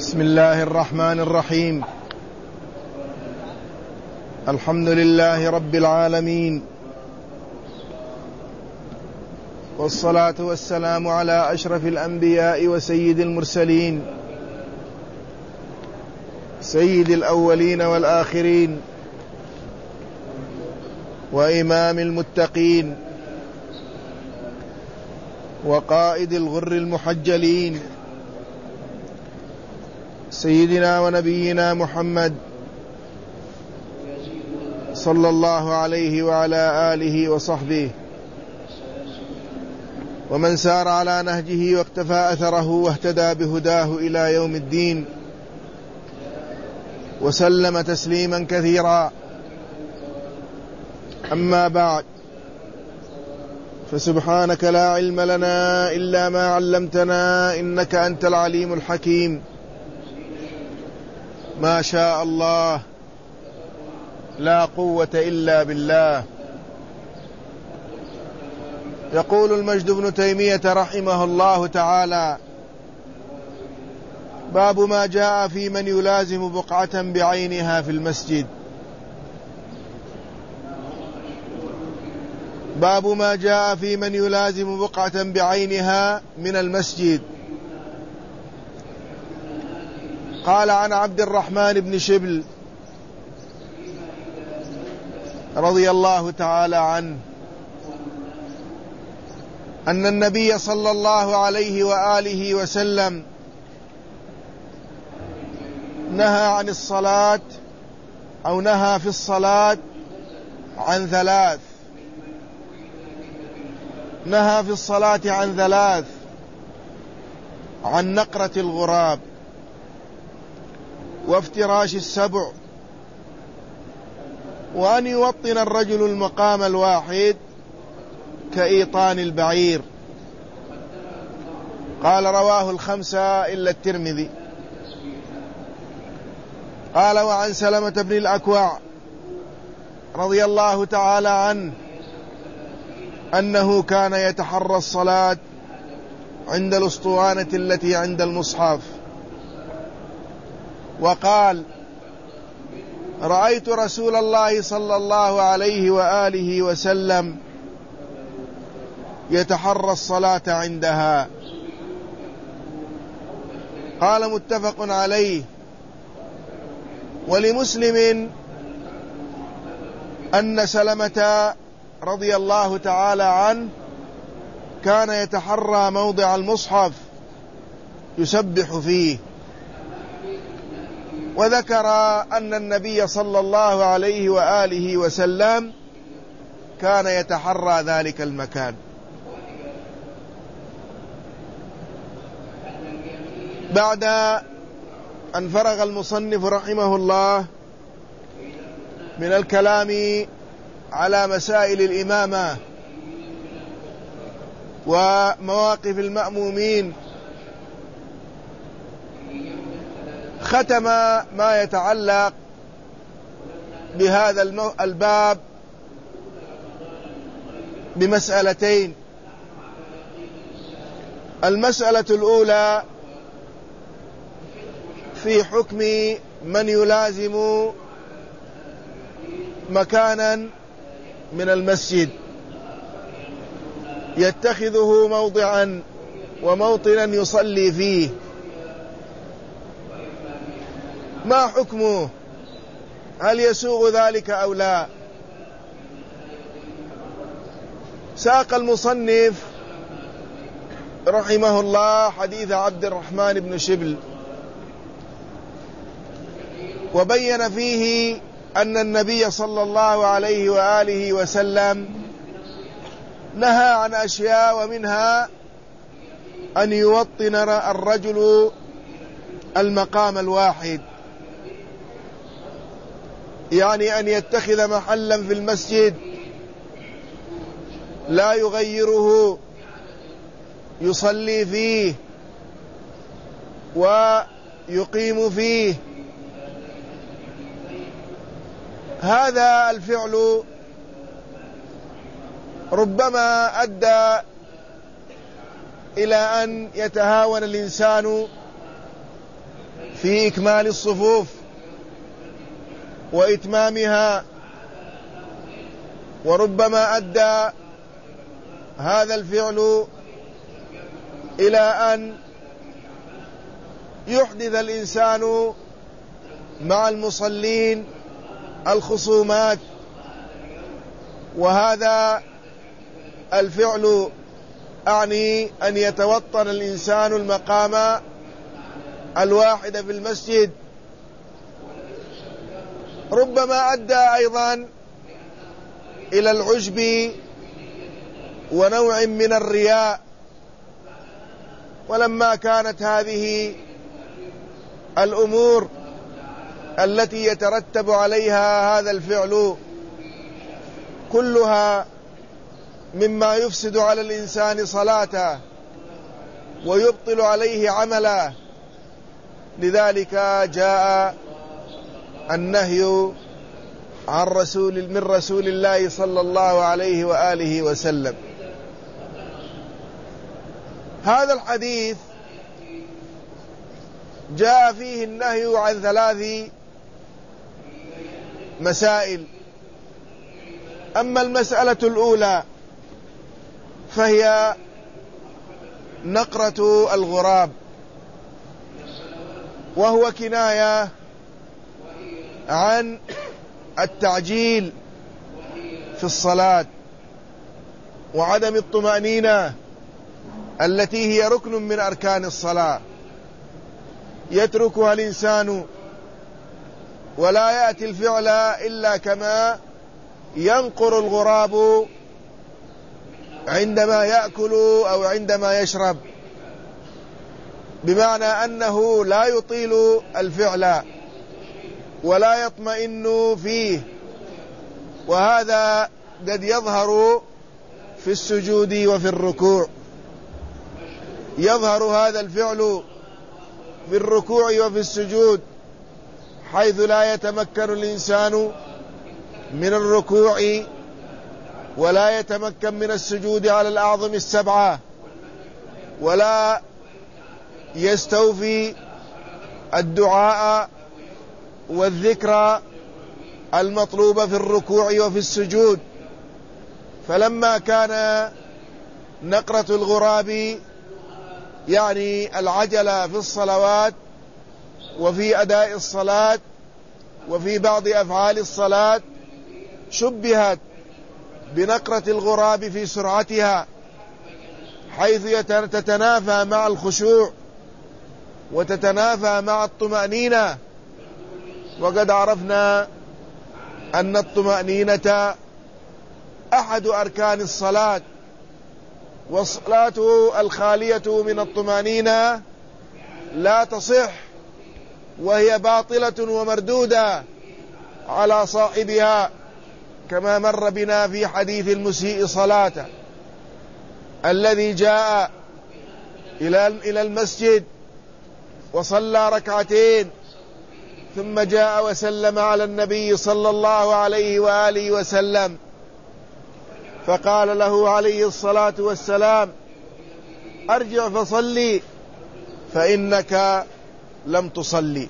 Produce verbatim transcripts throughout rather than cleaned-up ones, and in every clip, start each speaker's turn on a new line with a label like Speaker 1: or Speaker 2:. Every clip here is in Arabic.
Speaker 1: بسم الله الرحمن الرحيم. الحمد لله رب العالمين، والصلاة والسلام على أشرف الأنبياء وسيد المرسلين، سيد الأولين والآخرين، وإمام المتقين، وقائد الغر المحجلين، سيدنا ونبينا محمد صلى الله عليه وعلى آله وصحبه ومن سار على نهجه واقتفى أثره واهتدى بهداه إلى يوم الدين، وسلم تسليما كثيرا. أما بعد، فسبحانك لا علم لنا إلا ما علمتنا إنك أنت العليم الحكيم. ما شاء الله، لا قوة إلا بالله. يقول المجد بن تيمية رحمه الله تعالى: باب ما جاء في من يلازم بقعة بعينها في المسجد. باب ما جاء في من يلازم بقعة بعينها من المسجد. قال عن عبد الرحمن بن شبل رضي الله تعالى عنه أن النبي صلى الله عليه وآله وسلم نهى عن الصلاة أو نهى في الصلاة عن ثلاث نهى في الصلاة عن ثلاث عن نقرة الغراب، وافتراش السبع، وأن يوطن الرجل المقام الواحد كإيطان البعير. قال: رواه الخمسة إلا الترمذي. قال: وعن سلمة بن الأكوع رضي الله تعالى عنه أنه كان يتحرى الصلاة عند الأسطوانة التي عند المصحف، وقال: رأيت رسول الله صلى الله عليه وآله وسلم يتحرى الصلاة عندها. قال: متفق عليه. ولمسلم أن سلمة رضي الله تعالى عنه كان يتحرى موضع المصحف يسبح فيه. وذكر أن النبي صلى الله عليه وآله وسلم كان يتحرى ذلك المكان. بعد أن فرغ المصنف رحمه الله من الكلام على مسائل الإمامة ومواقف المأمومين، ختم ما يتعلق بهذا الباب بمسألتين. المسألة الأولى في حكم من يلازم مكانا من المسجد يتخذه موضعا وموطنا يصلي فيه، ما حكمه؟ هل يسوغ ذلك أو لا؟ ساق المصنف رحمه الله حديث عبد الرحمن بن شبل، وبين فيه أن النبي صلى الله عليه وآله وسلم نهى عن أشياء، ومنها أن يوطن الرجل المقام الواحد، يعني أن يتخذ محلا في المسجد لا يغيره يصلي فيه ويقيم فيه. هذا الفعل ربما أدى إلى أن يتهاون الإنسان في إكمال الصفوف وإتمامها، وربما أدى هذا الفعل إلى أن يحدث الإنسان مع المصلين الخصومات، وهذا الفعل أعني أن يتوطن الإنسان المقام الواحد في المسجد، ربما أدى أيضا إلى العجب ونوع من الرياء. ولما كانت هذه الأمور التي يترتب عليها هذا الفعل كلها مما يفسد على الإنسان صلاته ويبطل عليه عمله، لذلك جاء النهي عن رسول من رسول الله صلى الله عليه وآله وسلم. هذا الحديث جاء فيه النهي عن ثلاث مسائل. أما المسألة الأولى فهي نقرة الغراب، وهو كناية عن التعجيل في الصلاة وعدم الطمأنينة التي هي ركن من أركان الصلاة، يتركها الإنسان ولا يأتي الفعل إلا كما ينقر الغراب عندما يأكل أو عندما يشرب، بمعنى أنه لا يطيل الفعل ولا يطمئن فيه. وهذا قد يظهر في السجود وفي الركوع، يظهر هذا الفعل في الركوع وفي السجود، حيث لا يتمكن الإنسان من الركوع ولا يتمكن من السجود على الأعظم السبعة، ولا يستوفي الدعاء والذكر المطلوب في الركوع وفي السجود. فلما كان نقرة الغراب يعني العجلة في الصلوات وفي أداء الصلاة وفي بعض أفعال الصلاة، شبهت بنقرة الغراب في سرعتها، حيث تتنافى مع الخشوع وتتنافى مع الطمأنينة. وقد عرفنا أن الطمأنينة أحد أركان الصلاة، والصلاة الخالية من الطمأنينة لا تصح، وهي باطلة ومردودة على صاحبها، كما مر بنا في حديث المسيء صلاته الذي جاء إلى المسجد وصلى ركعتين ثم جاء وسلم على النبي صلى الله عليه وآله وسلم، فقال له عليه الصلاة والسلام: أرجع فصلي فإنك لم تصلي.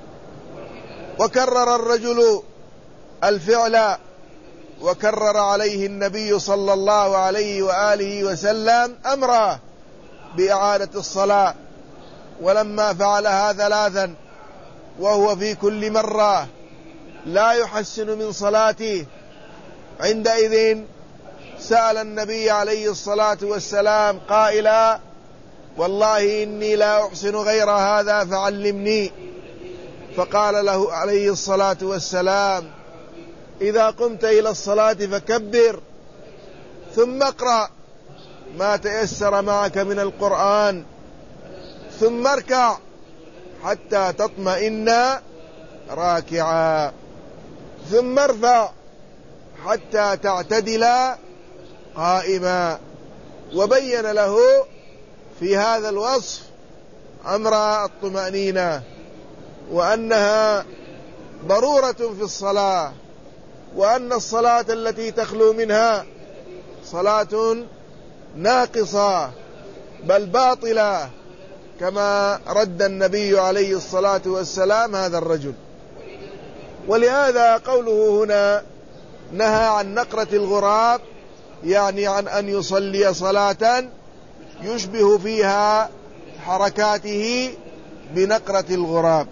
Speaker 1: وكرر الرجل الفعل وكرر عليه النبي صلى الله عليه وآله وسلم أمره بإعادة الصلاة. ولما فعلها ثلاثا وهو في كل مرة لا يحسن من صلاته، عندئذ سأل النبي عليه الصلاة والسلام قائلا: والله إني لا أحسن غير هذا فعلمني. فقال له عليه الصلاة والسلام: إذا قمت إلى الصلاة فكبر، ثم اقرأ ما تيسر معك من القرآن، ثم اركع حتى تطمئن راكعا، ثم ارفع حتى تعتدل قائما. وبين له في هذا الوصف أمر الطمأنينة، وأنها ضرورة في الصلاة، وأن الصلاة التي تخلو منها صلاة ناقصة بل باطلة، كما رد النبي عليه الصلاة والسلام هذا الرجل. ولهذا قوله هنا نهى عن نقرة الغراب يعني عن أن يصلي صلاة يشبه فيها حركاته بنقرة الغراب.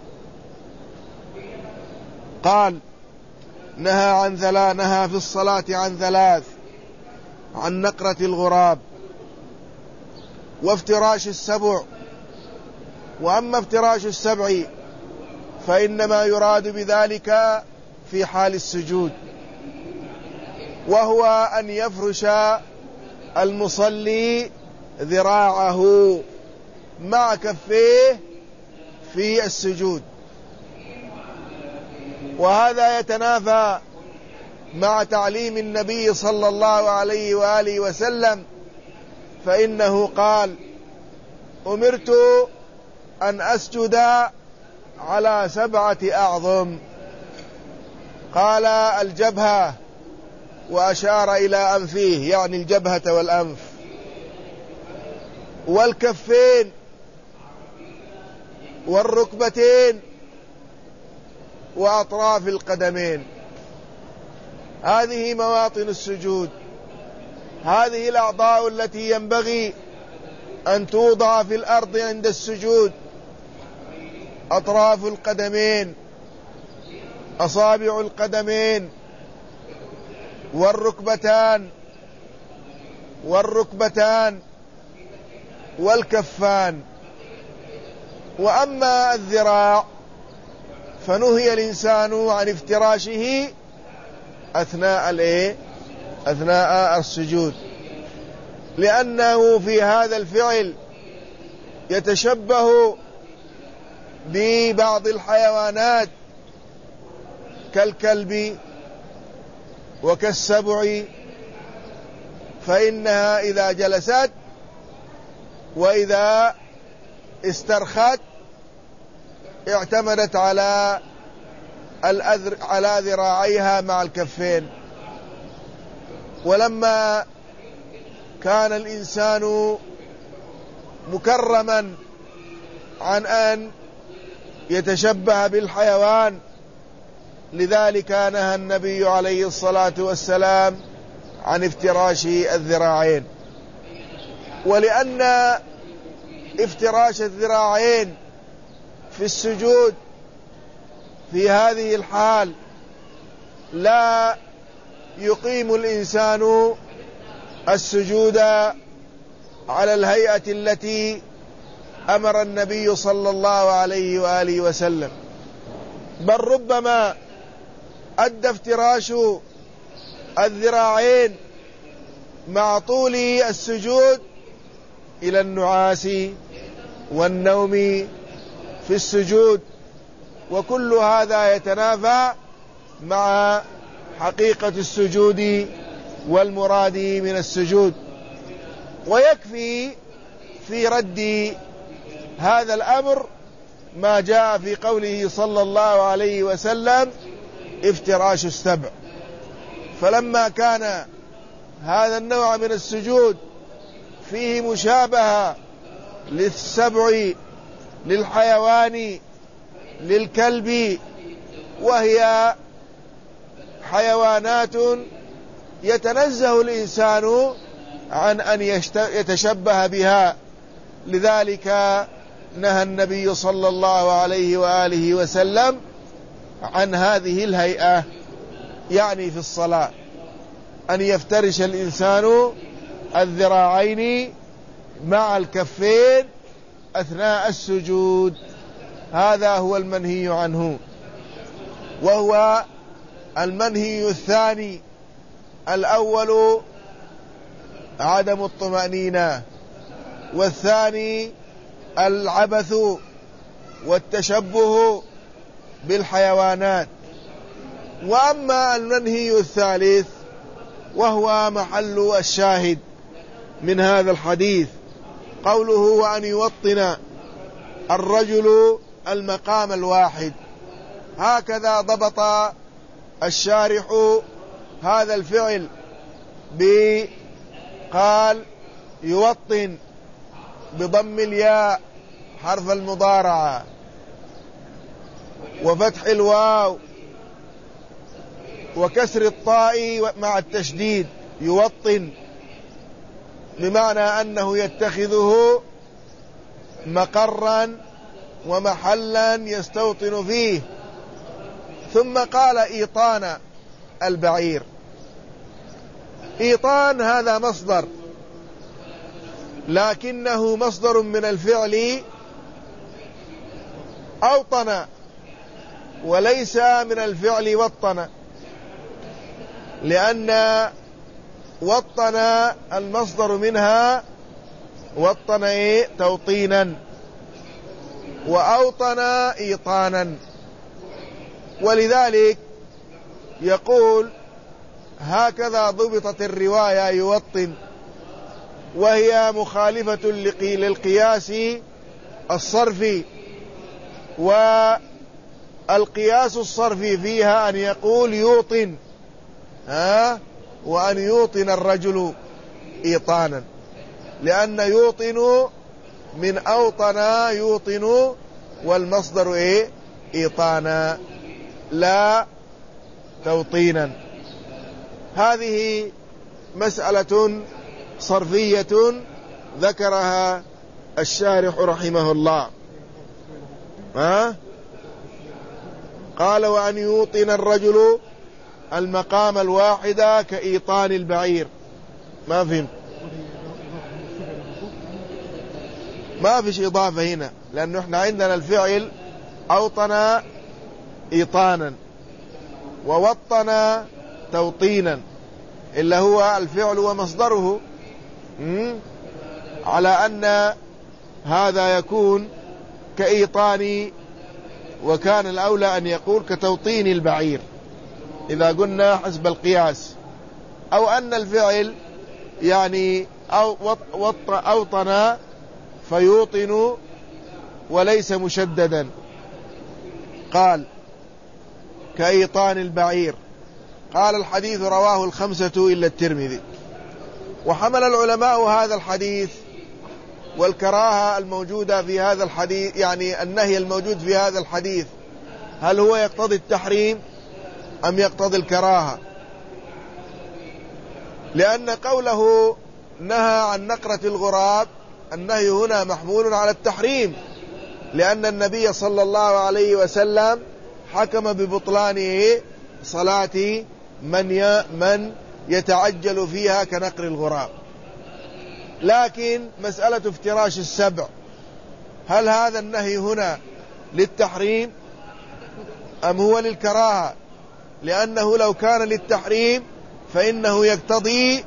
Speaker 1: قال نهى عن ثلاث نهى في الصلاة عن ثلاث: عن نقرة الغراب، وافتراش السبع. وأما افتراش السبع فإنما يراد بذلك في حال السجود، وهو أن يفرش المصلي ذراعه مع كفيه في السجود، وهذا يتنافى مع تعليم النبي صلى الله عليه وآله وسلم، فإنه قال: أمرت أن أسجد على سبعة أعظم. قال الجبهة، وأشار إلى أنفيه يعني الجبهة والأنف، والكفين، والركبتين، وأطراف القدمين. هذه مواطن السجود، هذه الأعضاء التي ينبغي أن توضع في الأرض عند السجود: أطراف القدمين، أصابع القدمين، والركبتان والركبتان والكفان. وأما الذراع فنهي الإنسان عن افتراشه أثناء الإيه؟ أثناء السجود، لأنه في هذا الفعل يتشبه ببعض الحيوانات كالكلب وكالسبع، فإنها إذا جلست وإذا استرخت اعتمدت على الأذر على ذراعيها مع الكفين. ولما كان الإنسان مكرما عن أن يتشبه بالحيوان، لذلك نهى النبي عليه الصلاة والسلام عن افتراش الذراعين. ولأن افتراش الذراعين في السجود في هذه الحال لا يقيم الإنسان السجود على الهيئة التي أمر النبي صلى الله عليه وآله وسلم، بل ربما أدى افتراش الذراعين مع طول السجود إلى النعاس والنوم في السجود، وكل هذا يتنافى مع حقيقة السجود والمراد من السجود. ويكفي في رد هذا الأمر ما جاء في قوله صلى الله عليه وسلم: افتراش السبع. فلما كان هذا النوع من السجود فيه مشابهة للسبع، للحيوان، للكلب، وهي حيوانات يتنزه الإنسان عن أن يتشبه بها، لذلك نهى النبي صلى الله عليه وآله وسلم عن هذه الهيئة، يعني في الصلاة أن يفترش الإنسان الذراعين مع الكفين أثناء السجود، هذا هو المنهي عنه. وهو المنهي الثاني: الأول عدم الطمأنينة، والثاني العبث والتشبه بالحيوانات. وأما المنهي الثالث وهو محل الشاهد من هذا الحديث، قوله: وأن يوطن الرجل المقام الواحد. هكذا ضبط الشارح هذا الفعل، بقال يوطن بضم الياء حرف المضارعة، وفتح الواو وكسر الطاء مع التشديد، يوطن، بمعنى أنه يتخذه مقرا ومحلا يستوطن فيه. ثم قال إيطان البعير. إيطان هذا مصدر، لكنه مصدر من الفعل أوطن، وليس من الفعل وطن، لأن وطن المصدر منها وطن إيه؟ توطينا، وأوطن إيطانا. ولذلك يقول هكذا ضبطت الرواية يوطن، وهي مخالفة للقياس الصرفي، والقياس الصرفي فيها أن يقول يوطن، ها، وأن يوطن الرجل إيطانا، لأن يوطن من أوطن يوطن، والمصدر إيه؟ إيطانا لا توطينا. هذه مسألة صرفية ذكرها الشارح رحمه الله. ها؟ قال وأن يوطن الرجل المقام الواحد كإيطان البعير. ما فهم، ما فيش إضافة هنا، لأنه احنا عندنا الفعل أوطن إيطانا ووطن توطينا، إلا هو الفعل ومصدره، على أن هذا يكون كإيطان، وكان الأولى أن يقول كتوطين البعير إذا قلنا حسب القياس، أو أن الفعل يعني أو أوطن فيوطن وليس مشددا. قال كإيطان البعير. قال الحديث رواه الخمسة إلا الترمذي. وحمل العلماء هذا الحديث والكراهة الموجودة في هذا الحديث، يعني النهي الموجود في هذا الحديث، هل هو يقتضي التحريم أم يقتضي الكراهة؟ لأن قوله نهى عن نقرة الغراب، النهي هنا محمول على التحريم، لأن النبي صلى الله عليه وسلم حكم ببطلان صلاة من من يتعجل فيها كنقر الغراب. لكن مسألة افتراش السبع، هل هذا النهي هنا للتحريم أم هو للكراهة؟ لأنه لو كان للتحريم فإنه يقتضي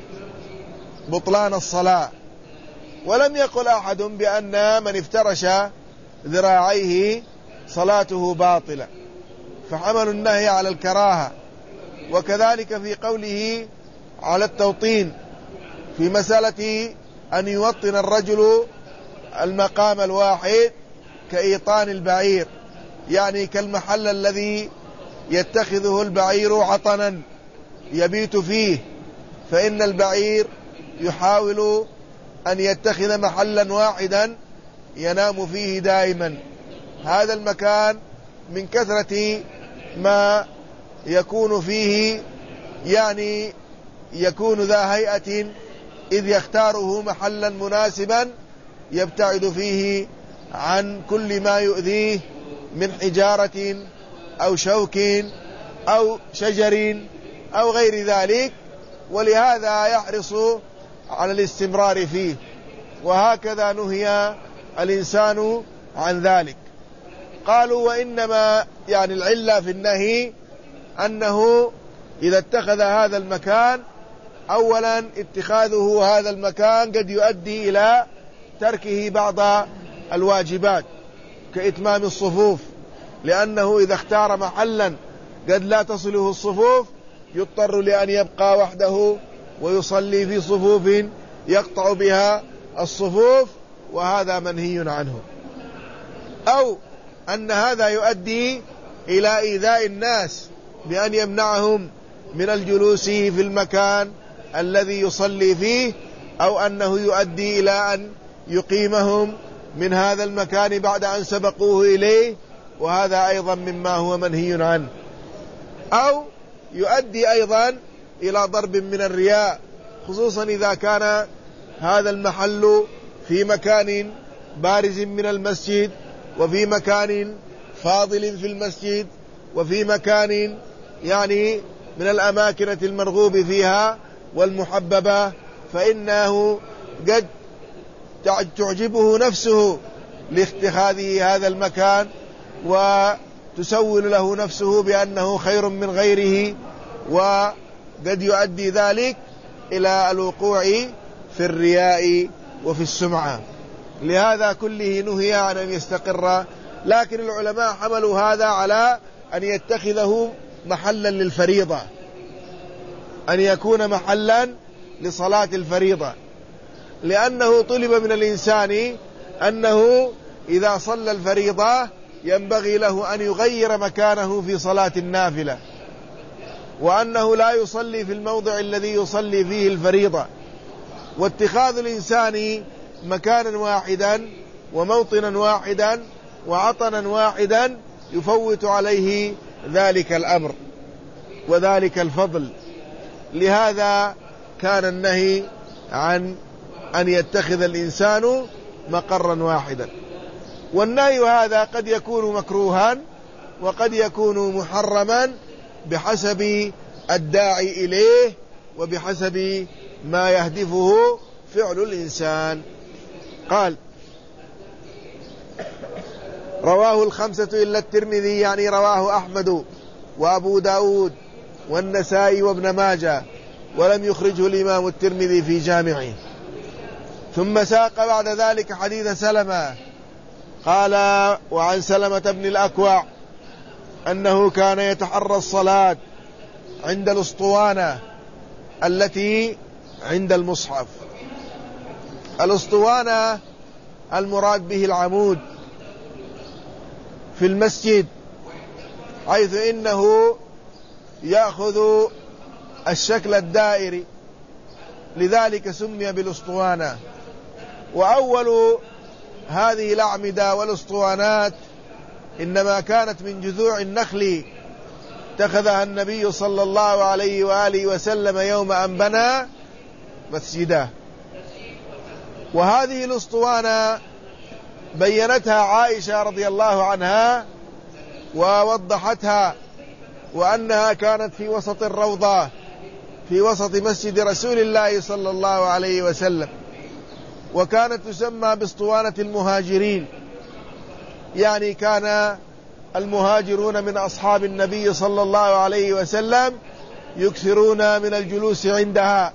Speaker 1: بطلان الصلاة، ولم يقل أحد بأن من افترش ذراعيه صلاته باطلة، فحملوا النهي على الكراهة. وكذلك في قوله على التوطين في مسألة أن يوطن الرجل المقام الواحد كإيطان البعير، يعني كالمحل الذي يتخذه البعير عطنا يبيت فيه، فإن البعير يحاول أن يتخذ محلا واحدا ينام فيه دائما. هذا المكان من كثرة ما يكون فيه يعني يكون ذا هيئة، إذ يختاره محلا مناسبا يبتعد فيه عن كل ما يؤذيه من حجارة أو شوك أو شجر أو غير ذلك، ولهذا يحرص على الاستمرار فيه. وهكذا نهي الإنسان عن ذلك. قالوا وإنما يعني العلة في النهي أنه إذا اتخذ هذا المكان، أولا اتخاذه هذا المكان قد يؤدي إلى تركه بعض الواجبات كإتمام الصفوف، لأنه إذا اختار محلا قد لا تصله الصفوف يضطر لأن يبقى وحده ويصلي في صفوف يقطع بها الصفوف، وهذا منهي عنه. أو أن هذا يؤدي إلى إيذاء الناس بأن يمنعهم من الجلوس في المكان الذي يصلي فيه، أو أنه يؤدي إلى أن يقيمهم من هذا المكان بعد أن سبقوه إليه، وهذا أيضا مما هو منهي عنه. أو يؤدي أيضا إلى ضرب من الرياء، خصوصا إذا كان هذا المحل في مكان بارز من المسجد، وفي مكان فاضل في المسجد، وفي مكان يعني من الأماكن المرغوب فيها والمحببة، فإنه قد تعجبه نفسه لاتخاذه هذا المكان، وتسول له نفسه بأنه خير من غيره، وقد يؤدي ذلك إلى الوقوع في الرياء وفي السمعة. لهذا كله نهي عن أن يستقر، لكن العلماء حملوا هذا على أن يتخذه محلا للفريضة، أن يكون محلا لصلاة الفريضة، لأنه طلب من الإنسان أنه إذا صلى الفريضة ينبغي له أن يغير مكانه في صلاة النافلة، وأنه لا يصلي في الموضع الذي يصلي فيه الفريضة. واتخاذ الإنسان مكانا واحدا وموطنا واحدا وعطنا واحدا يفوت عليه ذلك الأمر وذلك الفضل. لهذا كان النهي عن أن يتخذ الإنسان مقرا واحدا. والنهي هذا قد يكون مكروها وقد يكون محرما بحسب الداعي إليه وبحسب ما يهدفه فعل الإنسان. قال: رواه الخمسة إلا الترمذي، يعني رواه أحمد وأبو داود والنسائي وابن ماجه، ولم يخرجه الإمام الترمذي في جامعه. ثم ساق بعد ذلك حديث سلمة، قال: وعن سلمة بن الأكوع أنه كان يتحرى الصلاة عند الأسطوانة التي عند المصحف. الأسطوانة المراد به العمود في المسجد، حيث إنه يأخذ الشكل الدائري، لذلك سمي بالأسطوانة. وأول هذه الأعمدة والأسطوانات إنما كانت من جذوع النخل اتخذها النبي صلى الله عليه وآله وسلم يوم أن بنى مسجده. وهذه الأسطوانة بينتها عائشة رضي الله عنها ووضحتها، وأنها كانت في وسط الروضة في وسط مسجد رسول الله صلى الله عليه وسلم، وكانت تسمى باسطوانة المهاجرين، يعني كان المهاجرون من أصحاب النبي صلى الله عليه وسلم يكثرون من الجلوس عندها،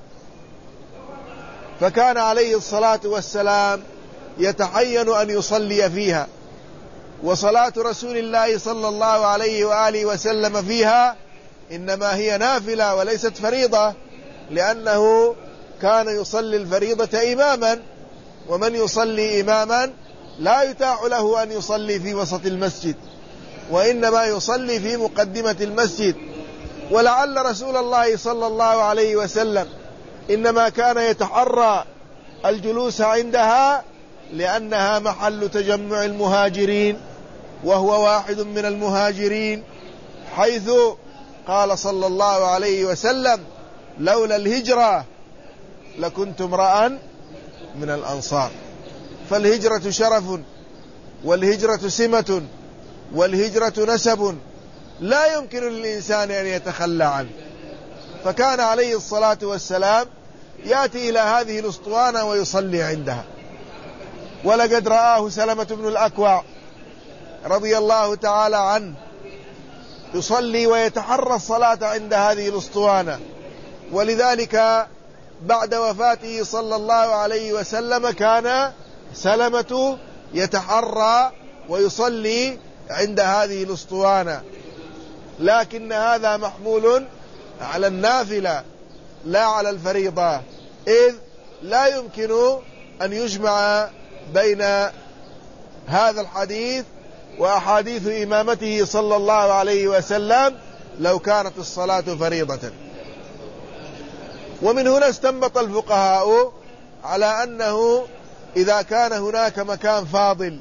Speaker 1: فكان عليه الصلاة والسلام يتحين أن يصلي فيها. وصلاة رسول الله صلى الله عليه وآله وسلم فيها إنما هي نافلة وليست فريضة، لأنه كان يصلي الفريضة إماما، ومن يصلي إماما لا يتاح له أن يصلي في وسط المسجد، وإنما يصلي في مقدمة المسجد. ولعل رسول الله صلى الله عليه وسلم إنما كان يتحرى الجلوس عندها لأنها محل تجمع المهاجرين، وهو واحد من المهاجرين، حيث قال صلى الله عليه وسلم: لولا الهجرة لكنت امرأ من الأنصار. فالهجرة شرف، والهجرة سمة، والهجرة نسب لا يمكن للإنسان أن يتخلى عنه. فكان عليه الصلاة والسلام يأتي إلى هذه الأسطوانة ويصلي عندها. ولقد رآه سلمة بن الأكوع رضي الله تعالى عنه يصلي ويتحرى الصلاة عند هذه الأسطوانة، ولذلك بعد وفاته صلى الله عليه وسلم كان سلمة يتحرى ويصلي عند هذه الأسطوانة، لكن هذا محمول على النافلة لا على الفريضة، إذ لا يمكن أن يجمع بين هذا الحديث وأحاديث إمامته صلى الله عليه وسلم لو كانت الصلاة فريضة. ومن هنا استنبط الفقهاء على أنه إذا كان هناك مكان فاضل،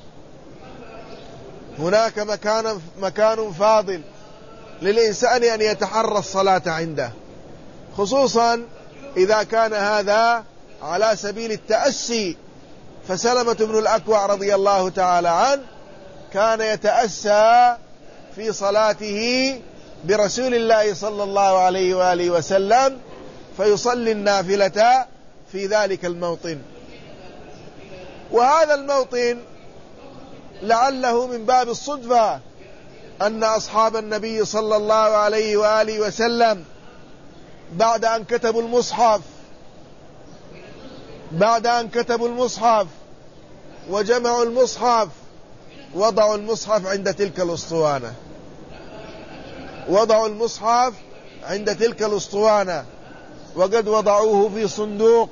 Speaker 1: هناك مكان مكان فاضل للإنسان أن يتحرى الصلاة عنده، خصوصا إذا كان هذا على سبيل التأسي. فسلمة بن الأكوع رضي الله تعالى عنه كان يتأسى في صلاته برسول الله صلى الله عليه وآله وسلم، فيصلي النافلة في ذلك الموطن. وهذا الموطن لعله من باب الصدفة أن أصحاب النبي صلى الله عليه وآله وسلم بعد أن كتبوا المصحف بعد أن كتبوا المصحف وجمعوا المصحف وضعوا المصحف عند تلك الأسطوانة وضعوا المصحف عند تلك الأسطوانة وقد وضعوه في صندوق.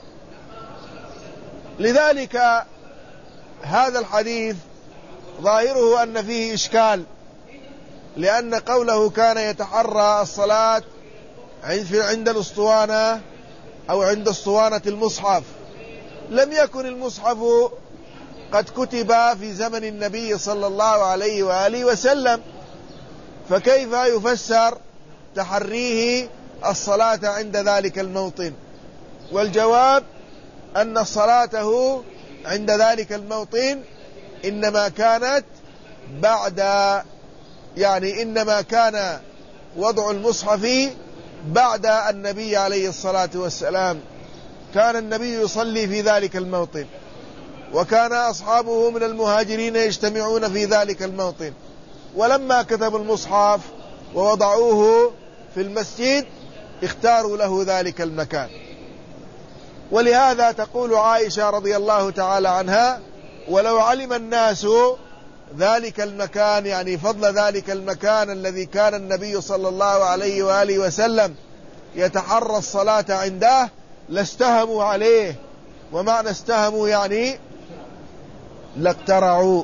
Speaker 1: لذلك هذا الحديث ظاهره أن فيه إشكال، لأن قوله كان يتحرى الصلاة عند الأسطوانة أو عند اسطوانة المصحف، لم يكن المصحف قد كتب في زمن النبي صلى الله عليه وآله وسلم، فكيف يفسر تحريه الصلاة عند ذلك الموطن؟ والجواب أن صلاته عند ذلك الموطن إنما كانت بعد يعني إنما كان وضع المصحف بعد النبي عليه الصلاة والسلام. كان النبي يصلي في ذلك الموطن، وكان أصحابه من المهاجرين يجتمعون في ذلك الموطن، ولما كتبوا المصحف ووضعوه في المسجد اختاروا له ذلك المكان. ولهذا تقول عائشة رضي الله تعالى عنها: ولو علم الناس ذلك المكان، يعني فضل ذلك المكان الذي كان النبي صلى الله عليه وآله وسلم يتحرى الصلاة عنده، لاستهموا عليه. ومعنى استهموا يعني لاقترعوا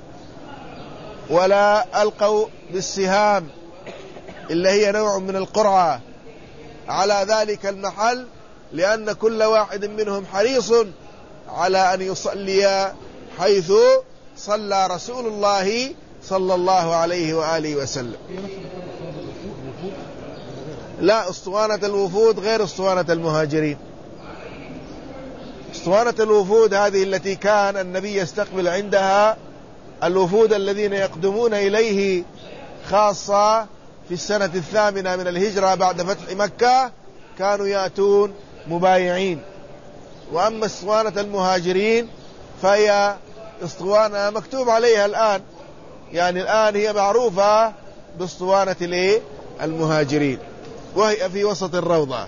Speaker 1: ولا ألقوا بالسهام، اللي هي نوع من القرعة، على ذلك المحل، لأن كل واحد منهم حريص على أن يصلي حيث صلى رسول الله صلى الله عليه وآله وسلم. لا، اسطوانة الوفود غير اسطوانة المهاجرين. اسطوانة الوفود هذه التي كان النبي يستقبل عندها الوفود الذين يقدمون إليه، خاصة في السنة الثامنة من الهجرة بعد فتح مكة، كانوا يأتون مبايعين. وأما اسطوانة المهاجرين فهي اسطوانة مكتوب عليها الآن، يعني الآن هي معروفة باسطوانة المهاجرين، وهي في وسط الروضة.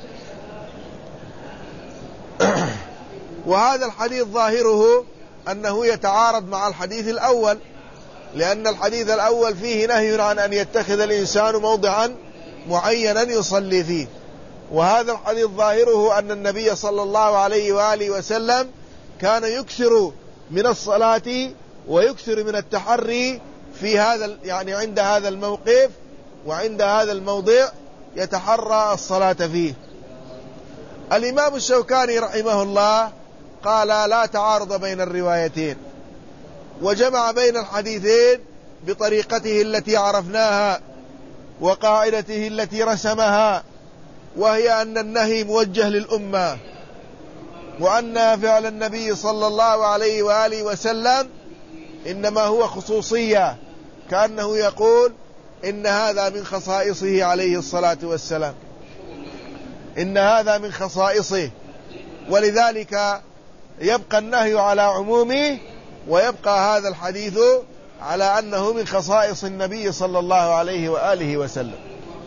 Speaker 1: وهذا الحديث ظاهره أنه يتعارض مع الحديث الأول، لأن الحديث الأول فيه نهي عن أن يتخذ الإنسان موضعا معينا يصلي فيه، وهذا الحديث ظاهره أن النبي صلى الله عليه وآله وسلم كان يكثر من الصلاة ويكثر من التحري في هذا، يعني عند هذا الموقف وعند هذا الموضع يتحرى الصلاة فيه. الإمام الشوكاني رحمه الله قال: لا تعارض بين الروايتين، وجمع بين الحديثين بطريقته التي عرفناها وقاعدته التي رسمها، وهي أن النهي موجه للأمة، وأن فعل النبي صلى الله عليه وآله وسلم إنما هو خصوصية، كأنه يقول إن هذا من خصائصه عليه الصلاة والسلام، إن هذا من خصائصه، ولذلك يبقى النهي على عمومه، ويبقى هذا الحديث على أنه من خصائص النبي صلى الله عليه وآله وسلم.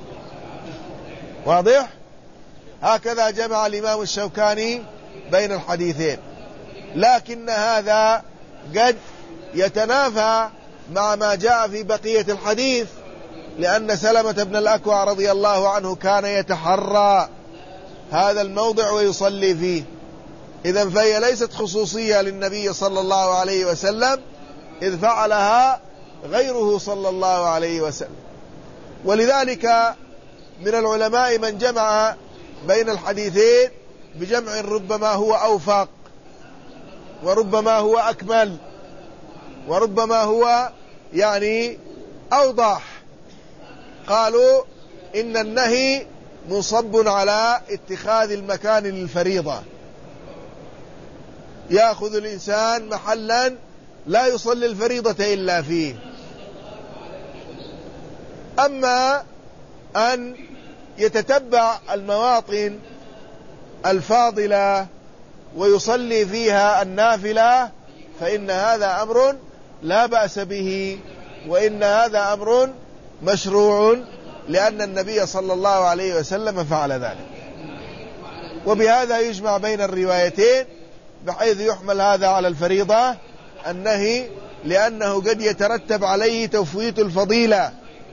Speaker 1: واضح؟ هكذا جمع الإمام الشوكاني بين الحديثين، لكن هذا قد يتنافى مع ما جاء في بقية الحديث، لأن سلمة بن الأكوع رضي الله عنه كان يتحرى هذا الموضع ويصلي فيه. إذن فهي ليست خصوصية للنبي صلى الله عليه وسلم، إذ فعلها غيره صلى الله عليه وسلم. ولذلك من العلماء من جمع بين الحديثين بجمع ربما هو أوفق، وربما هو أكمل، وربما هو يعني أوضح. قالوا إن النهي مصب على اتخاذ المكان للفريضة، يأخذ الإنسان محلا لا يصلي الفريضة إلا فيه. أما أن يتتبع المواطن الفاضلة ويصلي فيها النافلة فإن هذا أمر لا بأس به، وإن هذا أمر مشروع، لأن النبي صلى الله عليه وسلم فعل ذلك. وبهذا يجمع بين الروايتين، بحيث يحمل هذا على الفريضة النهي، لأنه قد يترتب عليه تفويت الفضيلة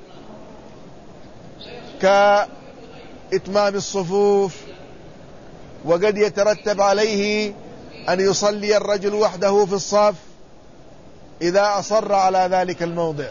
Speaker 1: كإتمام الصفوف، وقد يترتب عليه أن يصلي الرجل وحده في الصف إذا أصر على ذلك الموضع،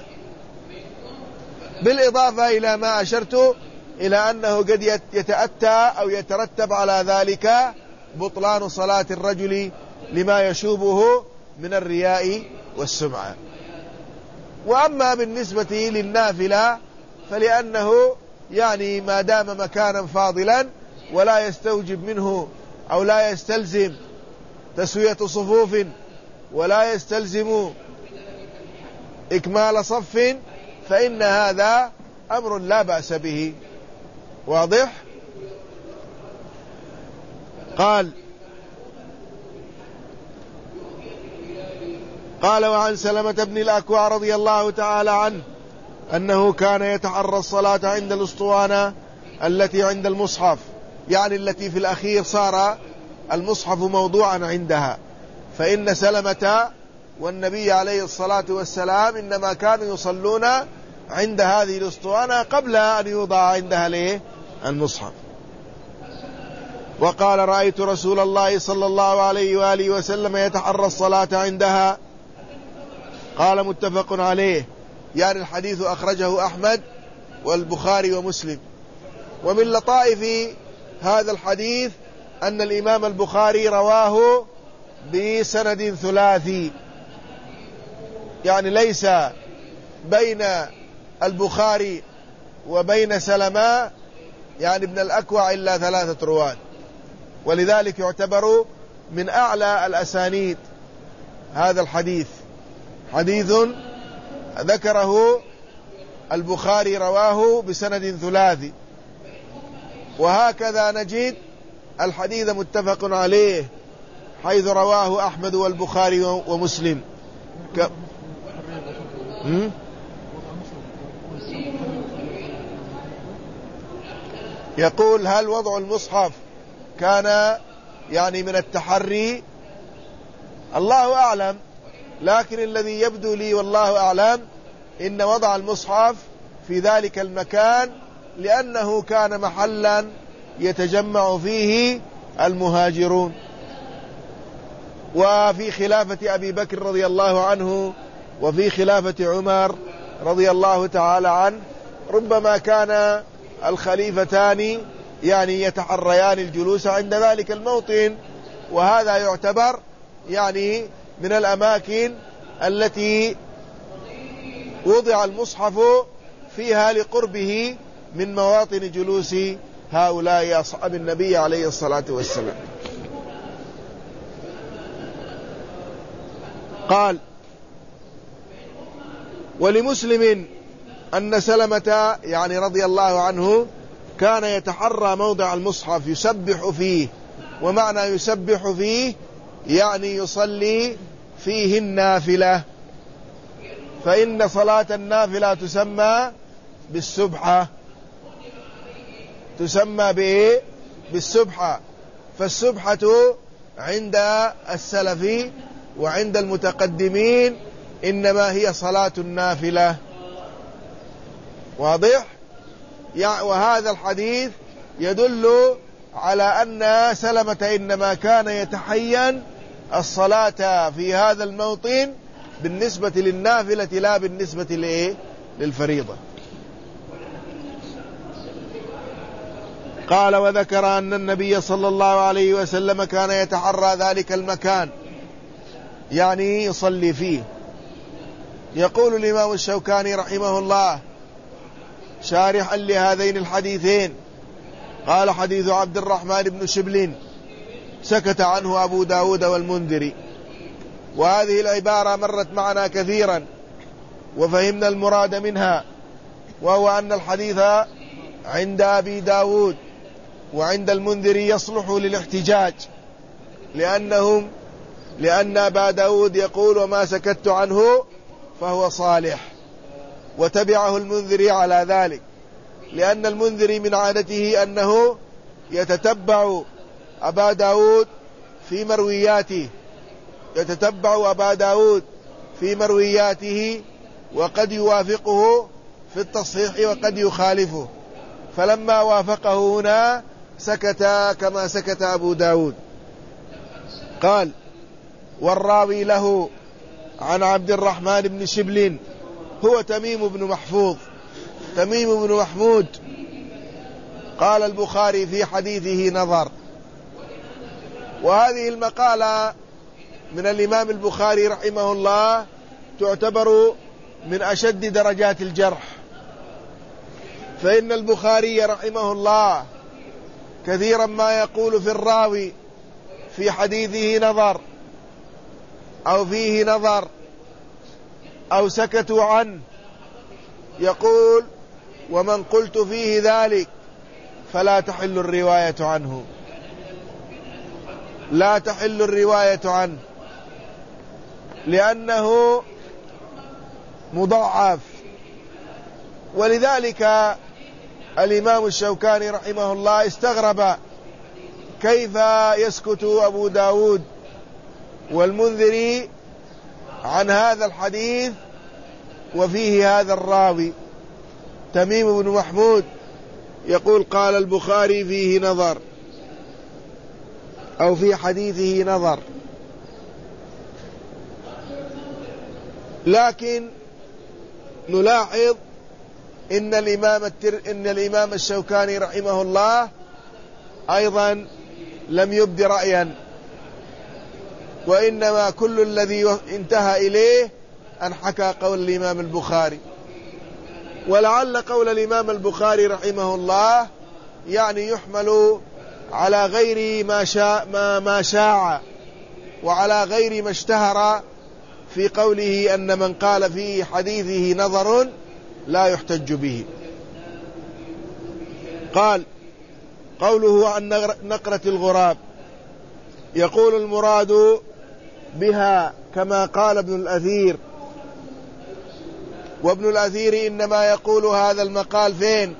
Speaker 1: بالإضافة إلى ما أشرت إلى أنه قد يتأتى أو يترتب على ذلك بطلان صلاة الرجل لما يشوبه من الرياء والسمعة. وأما بالنسبة للنافلة فلأنه يعني ما دام مكانا فاضلا ولا يستوجب منه أو لا يستلزم تسوية صفوف ولا يستلزم إكمال صف، فإن هذا أمر لا بأس به. واضح؟ قال قال وعن سلمة بن الأكوع رضي الله تعالى عنه أنه كان يتحرى الصلاة عند الأسطوانة التي عند المصحف، يعني التي في الأخير صار المصحف موضوعا عندها، فإن سلمة والنبي عليه الصلاة والسلام إنما كانوا يصلون عند هذه الأسطوانة قبل أن يوضع عندها ليه المصحف. وقال رأيت رسول الله صلى الله عليه وآله وسلم يتحرى الصلاة عندها. قال متفق عليه، يعني الحديث أخرجه أحمد والبخاري ومسلم. ومن لطائف هذا الحديث أن الإمام البخاري رواه بسند ثلاثي، يعني ليس بين البخاري وبين سلمة يعني ابن الأكوع إلا ثلاثة رواة، ولذلك يعتبر من أعلى الأسانيد. هذا الحديث حديث ذكره البخاري رواه بسند ثلاثي، وهكذا نجد الحديث متفق عليه حيث رواه أحمد والبخاري ومسلم. ك... يقول هل وضع المصحف كان يعني من التحري؟ الله أعلم، لكن الذي يبدو لي والله أعلم إن وضع المصحف في ذلك المكان لأنه كان محلا يتجمع فيه المهاجرون. وفي خلافة أبي بكر رضي الله عنه وفي خلافة عمر رضي الله تعالى عنه ربما كان الخليفتان يعني يتحريان الجلوس عند ذلك الموطن، وهذا يعتبر يعني من الأماكن التي وضع المصحف فيها لقربه من مواطن جلوس هؤلاء أصحاب النبي عليه الصلاة والسلام. قال ولمسلم أن سلمة يعني رضي الله عنه كان يتحرى موضع المصحف يسبح فيه، ومعنى يسبح فيه يعني يصلي فيه النافلة، فإن صلاة النافلة تسمى بالسبحة، تسمى بإيه؟ بالسبحة. فالسبحة عند السلف وعند المتقدمين إنما هي صلاة النافلة. واضح؟ وهذا الحديث يدل على أن سلمة إنما كان يتحين الصلاة في هذا الموطن بالنسبة للنافلة لا بالنسبة لإيه؟ للفريضة. قال وذكر أن النبي صلى الله عليه وسلم كان يتحرى ذلك المكان يعني يصلي فيه. يقول الإمام الشوكاني رحمه الله شارحا لهذين الحديثين: قال حديث عبد الرحمن بن شبل سكت عنه أبو داود والمنذري. وهذه العبارة مرت معنا كثيرا وفهمنا المراد منها، وهو أن الحديث عند أبي داود وعند المنذري يصلح للاحتجاج، لأنهم لأن أبا داود يقول وما سكت عنه فهو صالح، وتبعه المنذري على ذلك، لأن المنذري من عادته أنه يتتبع أبا داود في مروياته يتتبع أبا داود في مروياته وقد يوافقه في التصحيح وقد يخالفه، فلما وافقه هنا سكت كما سكت أبو داود. قال: والراوي له عن عبد الرحمن بن شبل هو تميم بن محفوظ تميم بن محمود. قال البخاري في حديثه نظر. وهذه المقالة من الإمام البخاري رحمه الله تعتبر من أشد درجات الجرح، فإن البخاري رحمه الله كثيرا ما يقول في الراوي في حديثه نظر أو فيه نظر أو سكتوا عنه، يقول: ومن قلت فيه ذلك فلا تحل الرواية عنه لا تحل الرواية عنه لأنه مضاعف. ولذلك الإمام الشوكاني رحمه الله استغرب كيف يسكت أبو داود والمنذري عن هذا الحديث وفيه هذا الراوي تميم بن محمود يقول: قال البخاري فيه نظر أو في حديثه نظر. لكن نلاحظ إن الإمام, التر... إن الإمام الشوكاني رحمه الله أيضا لم يبد رأيا، وإنما كل الذي انتهى إليه أن حكى قول الإمام البخاري. ولعل قول الإمام البخاري رحمه الله يعني يحمل على غير ما شاء, ما ما شاع وعلى غير ما اشتهر في قوله أن من قال في حديثه نظر لا يحتج به. قال: قوله عن نقرة الغراب، يقول المراد بها كما قال ابن الأثير، وابن الأثير إنما يقول هذا المقال فين؟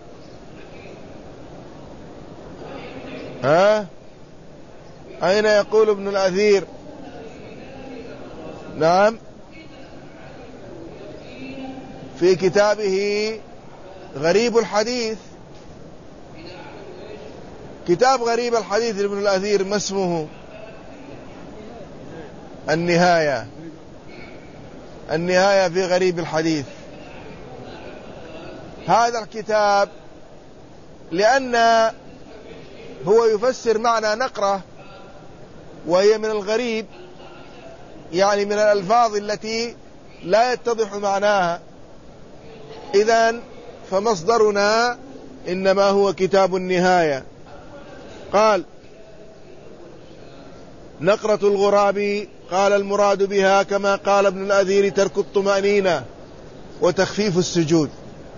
Speaker 1: ها؟ أين يقول ابن الأثير؟ نعم، في كتابه غريب الحديث. كتاب غريب الحديث لابن الأثير ما اسمه؟ النهاية النهاية في غريب الحديث. هذا الكتاب لأن هو يفسر معنى نقرة، وهي من الغريب، يعني من الألفاظ التي لا يتضح معناها. إذن فمصدرنا إنما هو كتاب النهاية. قال: نقرة الغراب، قال المراد بها كما قال ابن الأثير ترك الطمأنينة وتخفيف السجود،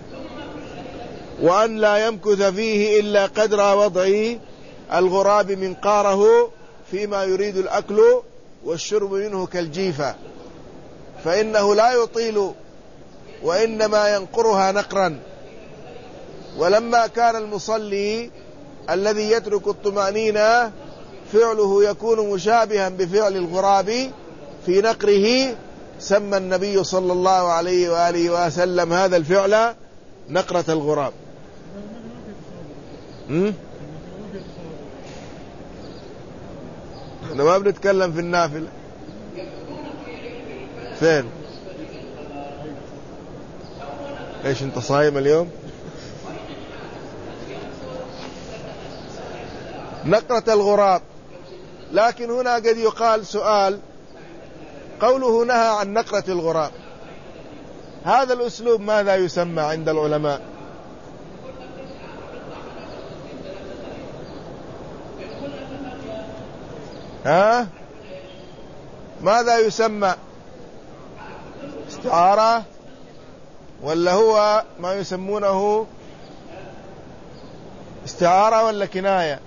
Speaker 1: وأن لا يمكث فيه إلا قدر وضع الغراب منقاره فيما يريد الأكل والشرب منه كالجيفة، فإنه لا يطيل وإنما ينقرها نقرا. ولما كان المصلي الذي يترك الطمأنينة فعله يكون مشابها بفعل الغراب في نقره، سمى النبي صلى الله عليه وآله وسلم هذا الفعل نقرة الغراب. احنا ما بنتكلم في النافلة. فين؟ ايش انت صايم اليوم؟ نقرة الغراب. لكن هنا قد يقال سؤال: قوله نهى عن نقرة الغراب، هذا الأسلوب ماذا يسمى عند العلماء؟ ها؟ ماذا يسمى؟ استعارة ولا هو ما يسمونه استعارة ولا كناية؟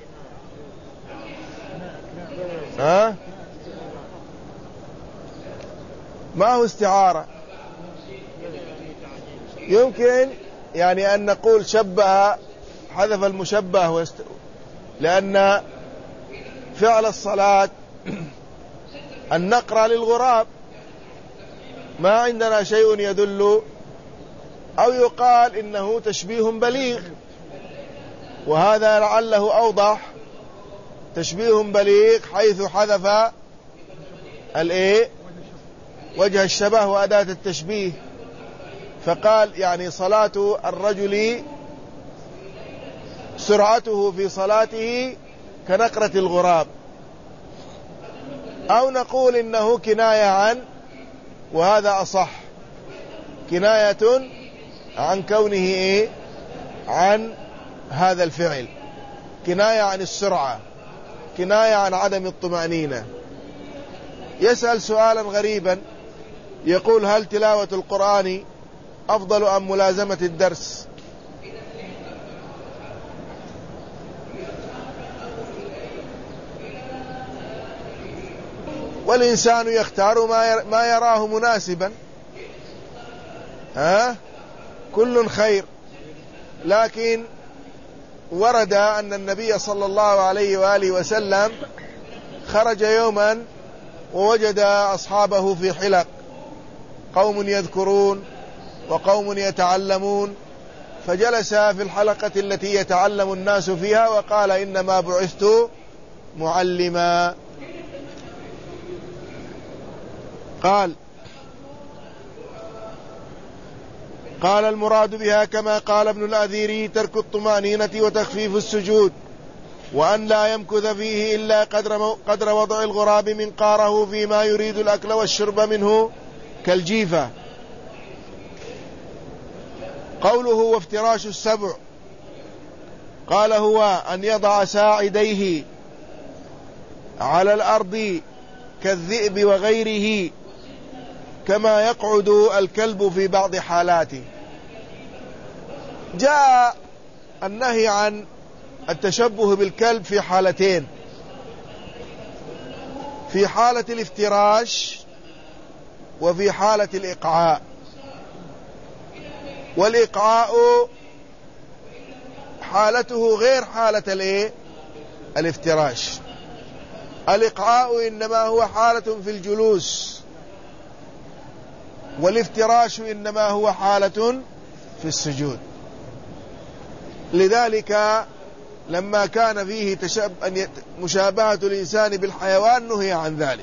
Speaker 1: ها؟ ما هو استعارة؟ يمكن يعني أن نقول شبه، حذف المشبه وست... لأن فعل الصلاة النقرة للغراب، ما عندنا شيء يدل، أو يقال إنه تشبيه بليغ، وهذا لعله أوضح، تشبيه بليغ حيث حذف الإيه وجه الشبه وأداة التشبيه، فقال يعني صلاة الرجل سرعته في صلاته كنقرة الغراب، أو نقول إنه كناية عن، وهذا أصح، كناية عن كونه إيه؟ عن هذا الفعل، كناية عن السرعة، كناية عن عدم الطمأنينة. يسأل سؤالا غريبا، يقول هل تلاوة القرآن أفضل أم ملازمة الدرس؟ والإنسان يختار ما يراه مناسبا، ها؟ كل خير، لكن ورد أن النبي صلى الله عليه وآله وسلم خرج يوما ووجد أصحابه في حلق، قوم يذكرون وقوم يتعلمون، فجلس في الحلقة التي يتعلم الناس فيها وقال إنما بعثت معلما. قال قال المراد بها كما قال ابن الأثيري ترك الطمأنينة وتخفيف السجود، وأن لا يمكث فيه إلا قدر, قدر وضع الغراب منقاره فيما يريد الأكل والشرب منه كالجيفة. قوله وافتراش السبع، قال هو أن يضع ساعديه على الأرض كالذئب وغيره، كما يقعد الكلب في بعض حالاته. جاء النهي عن التشبه بالكلب في حالتين، في حالة الافتراش وفي حالة الإقعاء. والإقعاء حالته غير حالة الايه الافتراش. الإقعاء إنما هو حالة في الجلوس، والافتراش إنما هو حالة في السجود. لذلك لما كان فيه تشب... مشابهة الإنسان بالحيوان نهي عن ذلك.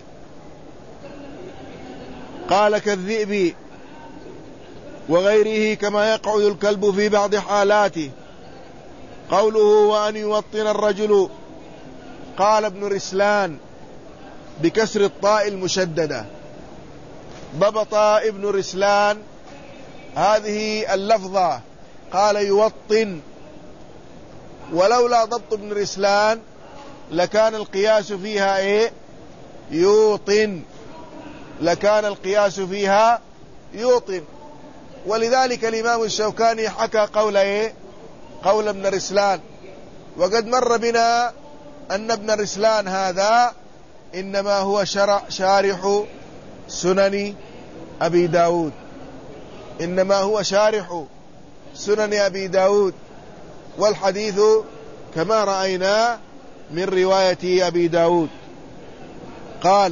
Speaker 1: قال كالذئب وغيره كما يقعد الكلب في بعض حالاته. قوله وأن يوطن الرجل، قال ابن رسلان بكسر الطاء المشددة. ضبط ابن رسلان هذه اللفظة، قال يوطن، ولولا ضبط ابن رسلان لكان القياس فيها ايه يوطن، لكان القياس فيها يوطن. ولذلك الإمام الشوكاني حكى قول ايه قول ابن رسلان، وقد مر بنا أن ابن رسلان هذا إنما هو شرع شارح سنن أبي داود، إنما هو شارح سنن أبي داود، والحديث كما رأينا من رواية أبي داود. قال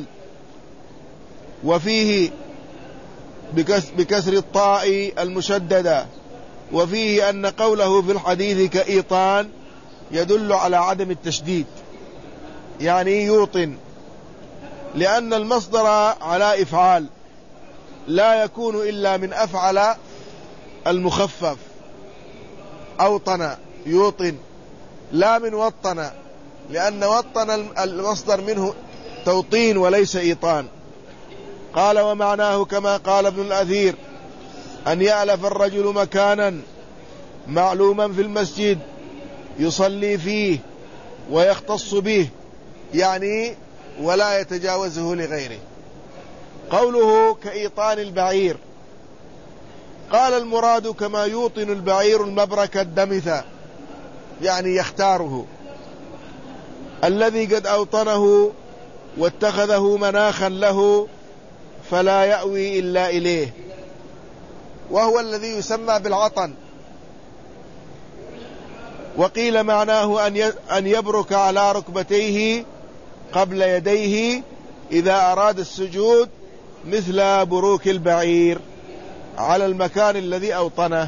Speaker 1: وفيه بكسر الطاء المشددة، وفيه أن قوله في الحديث كإيطان يدل على عدم التشديد، يعني يوطن، لأن المصدر على إفعال لا يكون إلا من أفعل المخفف، أوطن يوطن، لا من وطن، لأن وطن المصدر منه توطين وليس إيطان. قال ومعناه كما قال ابن الأثير أن يألف الرجل مكانا معلوما في المسجد يصلي فيه ويختص به، يعني ولا يتجاوزه لغيره. قوله كإيطان البعير، قال المراد كما يوطن البعير المبرك الدمث، يعني يختاره، الذي قد أوطنه واتخذه مناخا له فلا يأوي إلا إليه، وهو الذي يسمى بالعطن. وقيل معناه أن يبرك على ركبتيه قبل يديه إذا أراد السجود، مثل بروك البعير على المكان الذي أوطنه.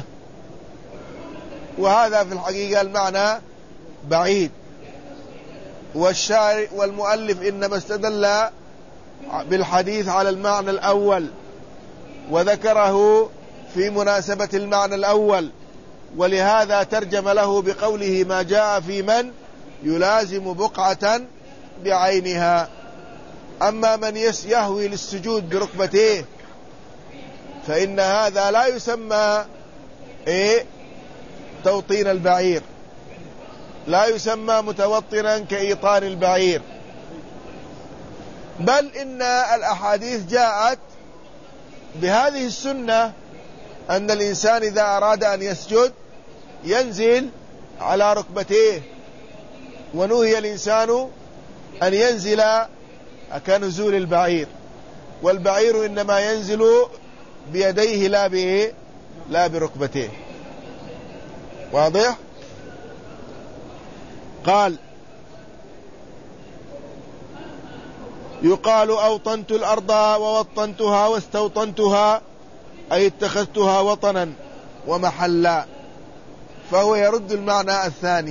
Speaker 1: وهذا في الحقيقة المعنى بعيد، والشارع والمؤلف إنما استدل بالحديث على المعنى الأول وذكره في مناسبة المعنى الأول، ولهذا ترجم له بقوله ما جاء في من يلازم بقعة بعينها. أما من يهوي للسجود بركبتيه فإن هذا لا يسمى إيه توطين البعير، لا يسمى متوطنا كإيطان البعير، بل إن الأحاديث جاءت بهذه السنة أن الإنسان إذا أراد أن يسجد ينزل على ركبتيه، ونهي الإنسان أن ينزل كنزول البعير، والبعير إنما ينزل بيديه لا بإيه لا بركبتيه. واضح؟ قال يقال أوطنت الأرض ووطنتها واستوطنتها، أي اتخذتها وطنا ومحلا، فهو يرد المعنى الثاني.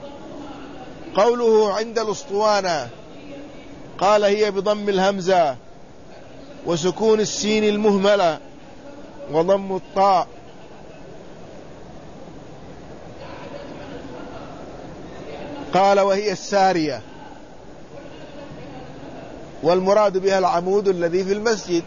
Speaker 1: قوله عند الأسطوانة، قال هي بضم الهمزة وسكون السين المهملة وضم الطاء. قال وهي السارية، والمراد بها العمود الذي في المسجد.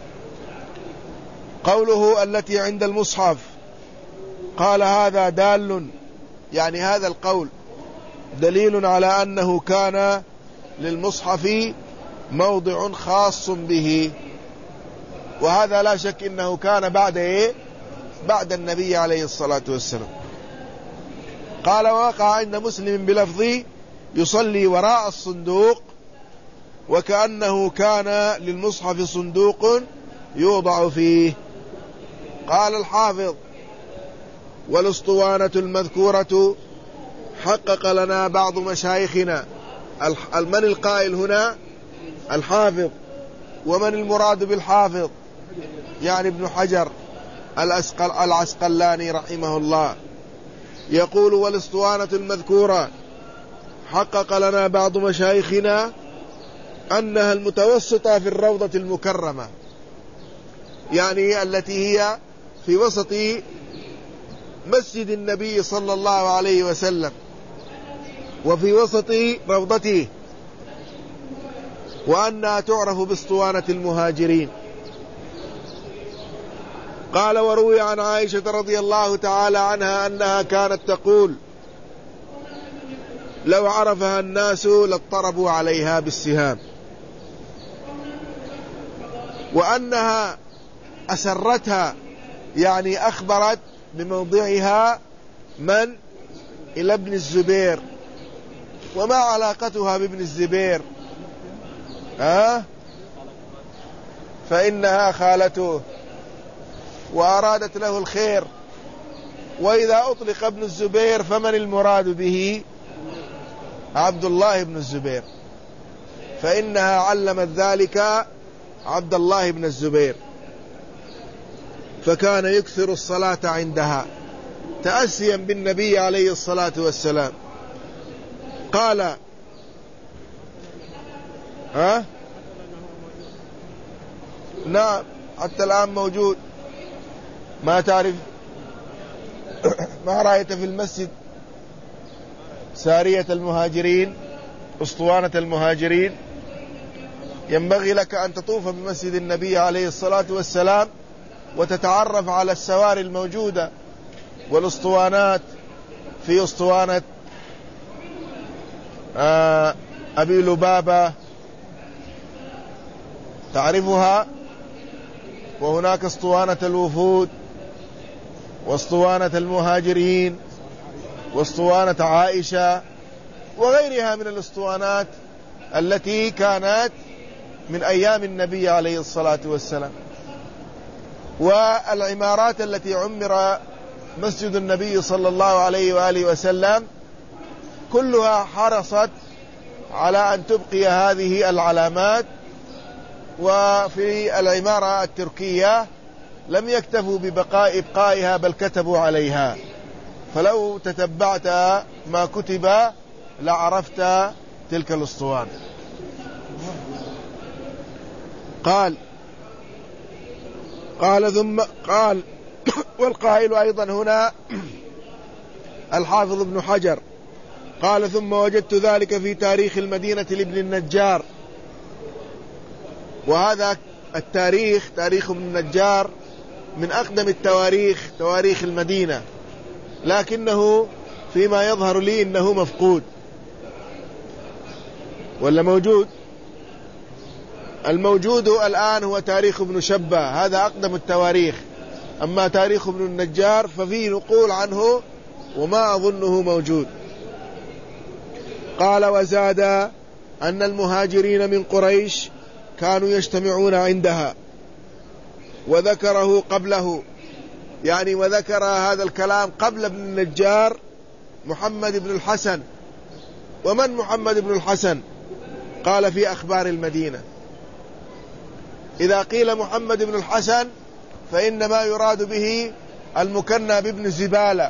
Speaker 1: قوله التي عند المصحف، قال هذا دال، يعني هذا القول دليل على أنه كان للمصحف موضع خاص به، وهذا لا شك أنه كان بعد إيه؟ بعد النبي عليه الصلاة والسلام. قال وقع عند مسلم بلفظ يصلي وراء الصندوق، وكأنه كان للمصحف صندوق يوضع فيه. قال الحافظ والاسطوانة المذكورة حقق لنا بعض مشايخنا. من القائل هنا؟ الحافظ. ومن المراد بالحافظ؟ يعني ابن حجر العسقلاني رحمه الله. يقول والاسطوانة المذكورة حقق لنا بعض مشايخنا أنها المتوسطة في الروضة المكرمة، يعني التي هي في وسط مسجد النبي صلى الله عليه وسلم وفي وسط روضته، وأنها تعرف باسطوانة المهاجرين. قال وروي عن عائشة رضي الله تعالى عنها أنها كانت تقول لو عرفها الناس لاضطربوا عليها بالسهام، وأنها أسرتها، يعني أخبرت بموضعها من؟ إلى ابن الزبير. وما علاقتها بابن الزبير؟ ها؟ فإنها خالته وأرادت له الخير، وإذا أطلق ابن الزبير فمن المراد به؟ عبد الله بن الزبير، فإنها علمت ذلك عبد الله بن الزبير، فكان يكثر الصلاة عندها تأسيا بالنبي عليه الصلاة والسلام. قال ها؟ نعم حتى الآن موجود. ما تعرف؟ ما رأيت في المسجد سارية المهاجرين، أسطوانة المهاجرين؟ ينبغي لك أن تطوف بمسجد النبي عليه الصلاة والسلام وتتعرف على السواري الموجودة والأسطوانات. في أسطوانة أبي لبابة تعرفها، وهناك اسطوانة الوفود، واسطوانة المهاجرين، واسطوانة عائشة، وغيرها من الاسطوانات التي كانت من أيام النبي عليه الصلاة والسلام. والعمارات التي عمر مسجد النبي صلى الله عليه وآله وسلم كلها حرصت على أن تبقي هذه العلامات. وفي العمارة التركية لم يكتفوا ببقاء إبقائها بل كتبوا عليها، فلو تتبعت ما كتب لعرفت تلك الأسطوانة. قال قال ثم قال والقائل أيضا هنا الحافظ ابن حجر قال ثم وجدت ذلك في تاريخ المدينة لابن النجار. وهذا التاريخ تاريخ ابن النجار من أقدم التواريخ تواريخ المدينة، لكنه فيما يظهر لي إنه مفقود ولا موجود. الموجود الآن هو تاريخ ابن شبة، هذا أقدم التواريخ. أما تاريخ ابن النجار ففيه نقول عنه وما أظنه موجود. قال وزاد أن المهاجرين من قريش كانوا يجتمعون عندها، وذكره قبله، يعني وذكر هذا الكلام قبل ابن النجار محمد بن الحسن. ومن محمد بن الحسن؟ قال في أخبار المدينة. إذا قيل محمد بن الحسن فإنما يراد به المكنى بابن زبالة.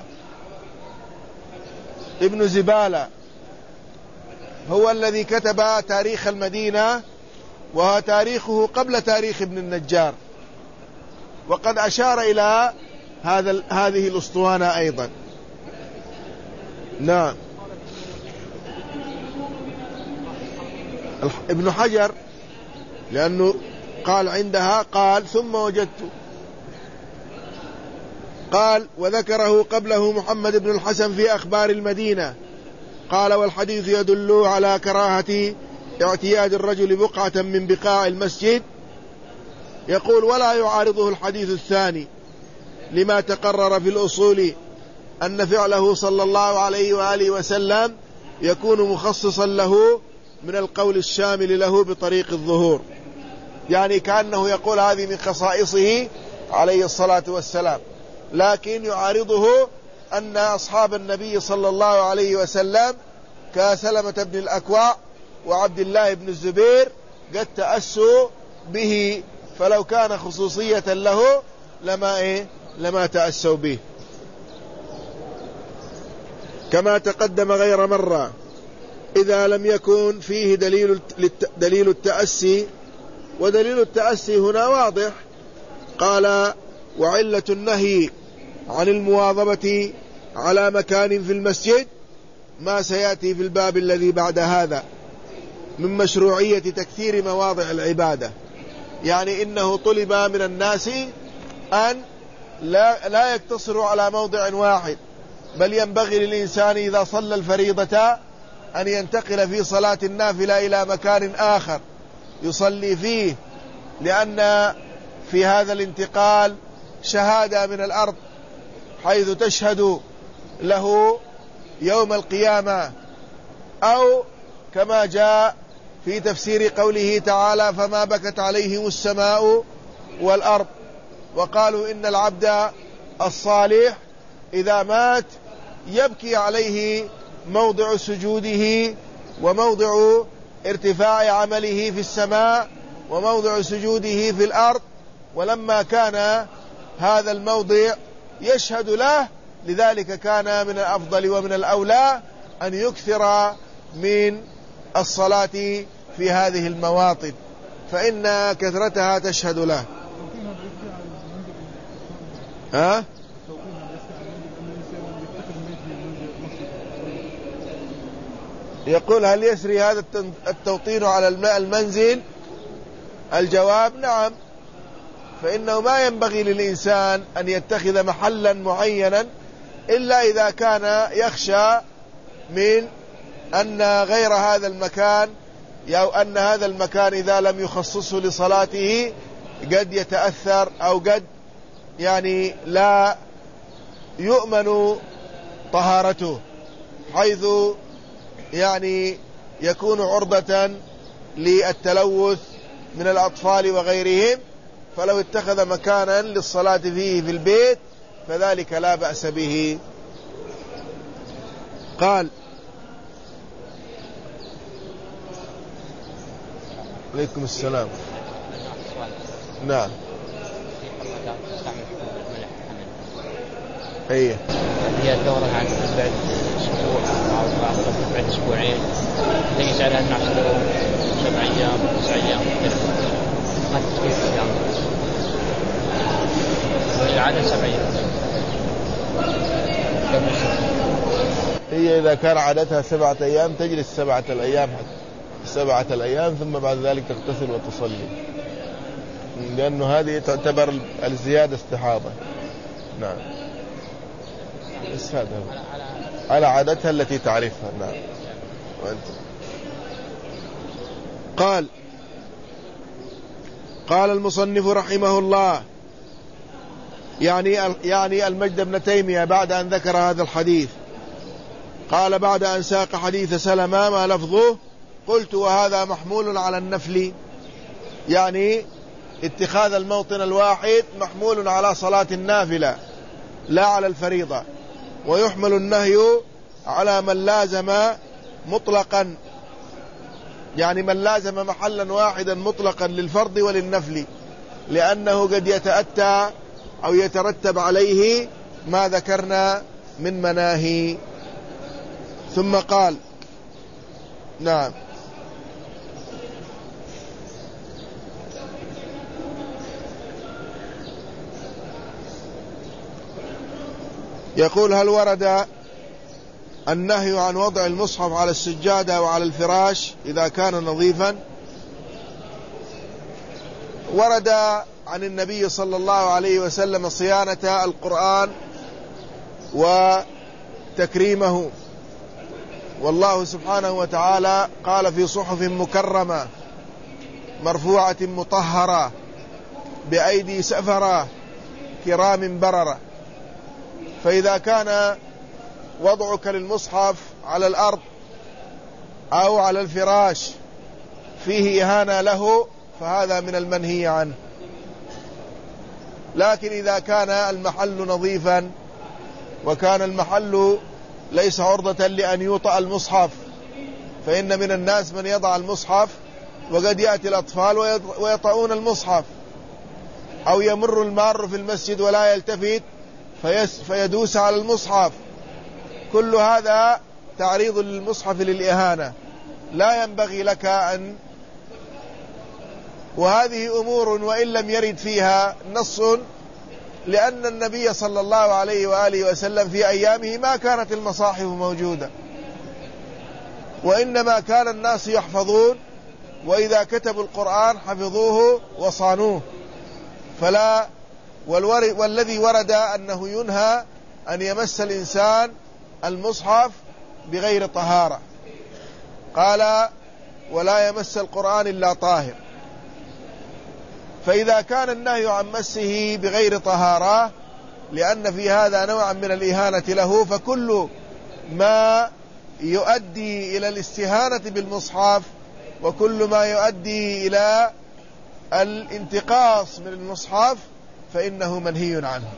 Speaker 1: ابن زبالة هو الذي كتب تاريخ المدينة، وهو تاريخه قبل تاريخ ابن النجار، وقد أشار إلى هذا هذه الأسطوانة أيضا. نعم. ابن حجر لأنه قال عندها قال ثم وجدت، قال وذكره قبله محمد بن الحسن في أخبار المدينة. قال والحديث يدل على كراهة اعتياد الرجل بقعة من بقاع المسجد. يقول ولا يعارضه الحديث الثاني لما تقرر في الأصول أن فعله صلى الله عليه وآله وسلم يكون مخصصا له من القول الشامل له بطريق الظهور، يعني كأنه يقول هذه من خصائصه عليه الصلاة والسلام. لكن يعارضه أن أصحاب النبي صلى الله عليه وسلم كسلمة بن الأكوع وعبد الله بن الزبير قد تأسوا به، فلو كان خصوصية له لما إيه لما تأسوا به. كما تقدم غير مرة إذا لم يكن فيه دليل دليل التأسي. ودليل التأسي هنا واضح. قال وعلة النهي عن المواظبة على مكان في المسجد ما سيأتي في الباب الذي بعد هذا من مشروعية تكثير مواضع العبادة، يعني إنه طلب من الناس أن لا, لا يقتصروا على موضع واحد، بل ينبغي للإنسان إذا صلى الفريضة أن ينتقل في صلاة النافلة إلى مكان آخر يصلي فيه، لأن في هذا الانتقال شهادة من الأرض حيث تشهد له يوم القيامة. أو كما جاء في تفسير قوله تعالى فما بكت عليهم السماء والأرض، وقالوا إن العبد الصالح إذا مات يبكي عليه موضع سجوده وموضع ارتفاع عمله في السماء وموضع سجوده في الأرض، ولما كان هذا الموضع يشهد له لذلك كان من الأفضل ومن الأولى أن يكثر من الصلاة في هذه المواطن، فإن كثرتها تشهد له. ها؟ يقول هل يسري هذا التوطين على الماء المنزل الجواب نعم، فإنه ما ينبغي للإنسان أن يتخذ محلا معينا إلا إذا كان يخشى من أن غير هذا المكان أو أن هذا المكان إذا لم يخصصه لصلاته قد يتأثر أو قد يعني لا يؤمن طهارته، حيث يعني يكون عرضة للتلوث من الأطفال وغيرهم. فلو اتخذ مكانا للصلاة فيه في البيت فذلك لا بأس به. قال عليكم السلام. نعم. ايه
Speaker 2: هي دورة عن بعد اسبوع او بعد اسبوعين ليس على الناس سبع ايام تسع ايام ما تكفي ايام والعدد سبع ايام.
Speaker 1: هي اذا كان عددها سبعة ايام تجلس سبعة الايام سبعة الايام ثم بعد ذلك تغتسل وتصلي، لانه هذه تعتبر الزيادة استحاضة. نعم بس هذا على عادتها التي تعرفها. نعم. وأنت. قال قال المصنف رحمه الله يعني يعني المجد بن تيمية بعد أن ذكر هذا الحديث قال بعد أن ساق حديث سلمة ما لفظه قلت وهذا محمول على النفل، يعني اتخاذ الموطن الواحد محمول على صلاة النافلة لا على الفريضة، ويحمل النهي على من لازم مطلقا، يعني من لازم محلا واحدا مطلقا للفرض وللنفل، لأنه قد يتأتى أو يترتب عليه ما ذكرنا من مناهي. ثم قال نعم يقول هل ورد النهي عن وضع المصحف على السجادة أو على الفراش إذا كان نظيفا؟ ورد عن النبي صلى الله عليه وسلم صيانة القرآن وتكريمه، والله سبحانه وتعالى قال في صحف مكرمة مرفوعة مطهرة بأيدي سفرة كرام بررة. فإذا كان وضعك للمصحف على الأرض أو على الفراش فيه إهانة له فهذا من المنهي عنه. لكن إذا كان المحل نظيفا وكان المحل ليس عرضة لأن يوطأ المصحف، فإن من الناس من يضع المصحف وقد يأتي الأطفال ويطعون المصحف، أو يمر المار في المسجد ولا يلتفت فيدوس على المصحف، كل هذا تعريض للمصحف للإهانة، لا ينبغي لك أن. وهذه أمور وإن لم يرد فيها نص، لأن النبي صلى الله عليه وآله وسلم في أيامه ما كانت المصاحف موجودة، وإنما كان الناس يحفظون، وإذا كتبوا القرآن حفظوه وصانوه. فلا والذي ورد أنه ينهى أن يمس الإنسان المصحف بغير طهارة، قال ولا يمس القرآن إلا طاهر. فإذا كان النهي عن مسه بغير طهارة لأن في هذا نوعا من الإهانة له، فكل ما يؤدي إلى الاستهانة بالمصحف وكل ما يؤدي إلى الانتقاص من المصحف فإنه منهي عنه.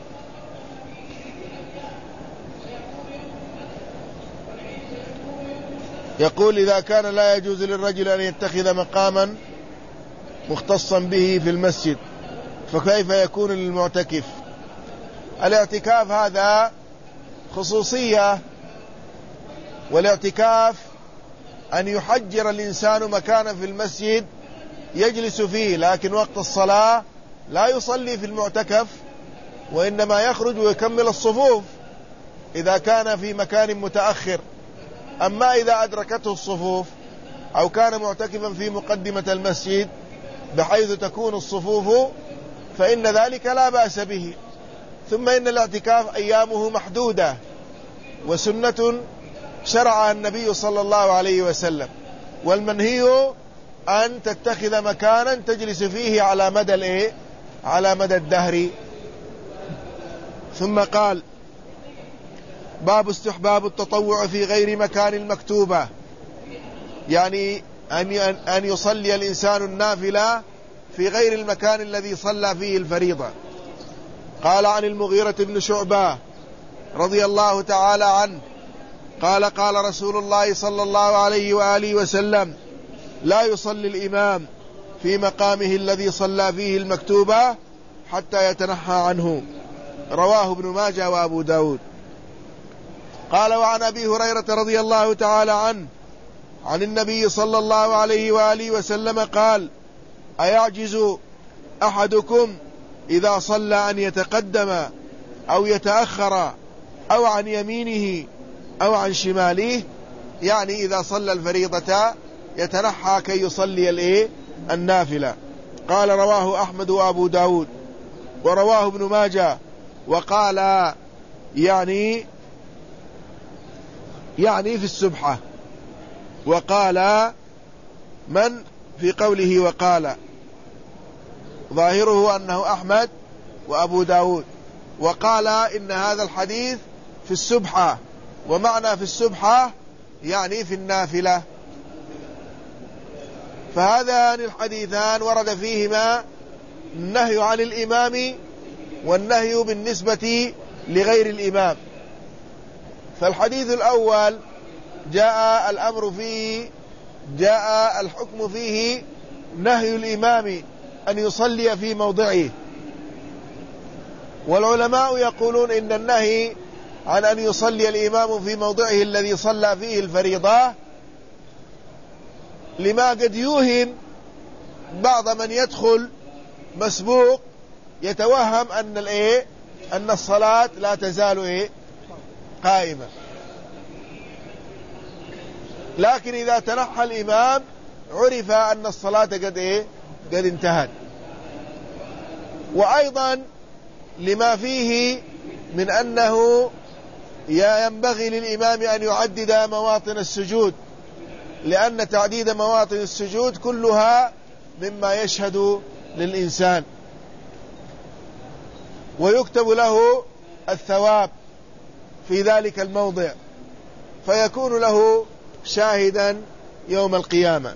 Speaker 1: يقول إذا كان لا يجوز للرجل أن يتخذ مقاما مختصا به في المسجد فكيف يكون للمعتكف؟ الاعتكاف هذا خصوصية، والاعتكاف أن يحجر الإنسان مكانا في المسجد يجلس فيه، لكن وقت الصلاة لا يصلي في المعتكف، وإنما يخرج ويكمل الصفوف إذا كان في مكان متأخر. أما إذا أدركته الصفوف أو كان معتكفا في مقدمة المسجد بحيث تكون الصفوف فإن ذلك لا بأس به. ثم إن الاعتكاف أيامه محدودة وسنة شرعها النبي صلى الله عليه وسلم، والمنهي أن تتخذ مكانا تجلس فيه على مدى الإيه؟ على مدى الدهر. ثم قال: باب استحباب التطوع في غير مكان المكتوبة، يعني أن يصلي الإنسان النافلة في غير المكان الذي صلى فيه الفريضة. قال: عن المغيرة بن شعبة رضي الله تعالى عنه قال: قال رسول الله صلى الله عليه وآله وسلم: لا يصلي الإمام في مقامه الذي صلى فيه المكتوبة حتى يتنحى عنه. رواه ابن ماجه وأبو داود. قال: وعن أبي هريرة رضي الله تعالى عنه عن النبي صلى الله عليه وآله وسلم قال: أيعجز أحدكم إذا صلى أن يتقدم أو يتأخر أو عن يمينه أو عن شماله؟ يعني إذا صلى الفريضة يتنحى كي يصلي الإيه؟ النافلة. قال: رواه أحمد وأبو داود ورواه ابن ماجه. وقال يعني يعني في السبحة. وقال من في قوله وقال ظاهره أنه أحمد وأبو داود. وقال إن هذا الحديث في السبحة، ومعنى في السبحة يعني في النافلة. فهذان الحديثان ورد فيهما النهي عن الإمام والنهي بالنسبة لغير الإمام. فالحديث الأول جاء الأمر فيه جاء الحكم فيه نهي الإمام أن يصلي في موضعه، والعلماء يقولون إن النهي عن أن يصلي الإمام في موضعه الذي صلى فيه الفريضة لما قد يوهم بعض من يدخل مسبوق يتوهم أن الإيه أن الصلاة لا تزال إيه قائمة، لكن إذا تنحى الإمام عرف أن الصلاة قد إيه قد انتهت. وأيضا لما فيه من أنه ينبغي للإمام أن يعدد مواطن السجود، لأن تعديد مواطن السجود كلها مما يشهد للإنسان ويكتب له الثواب في ذلك الموضع، فيكون له شاهدا يوم القيامة.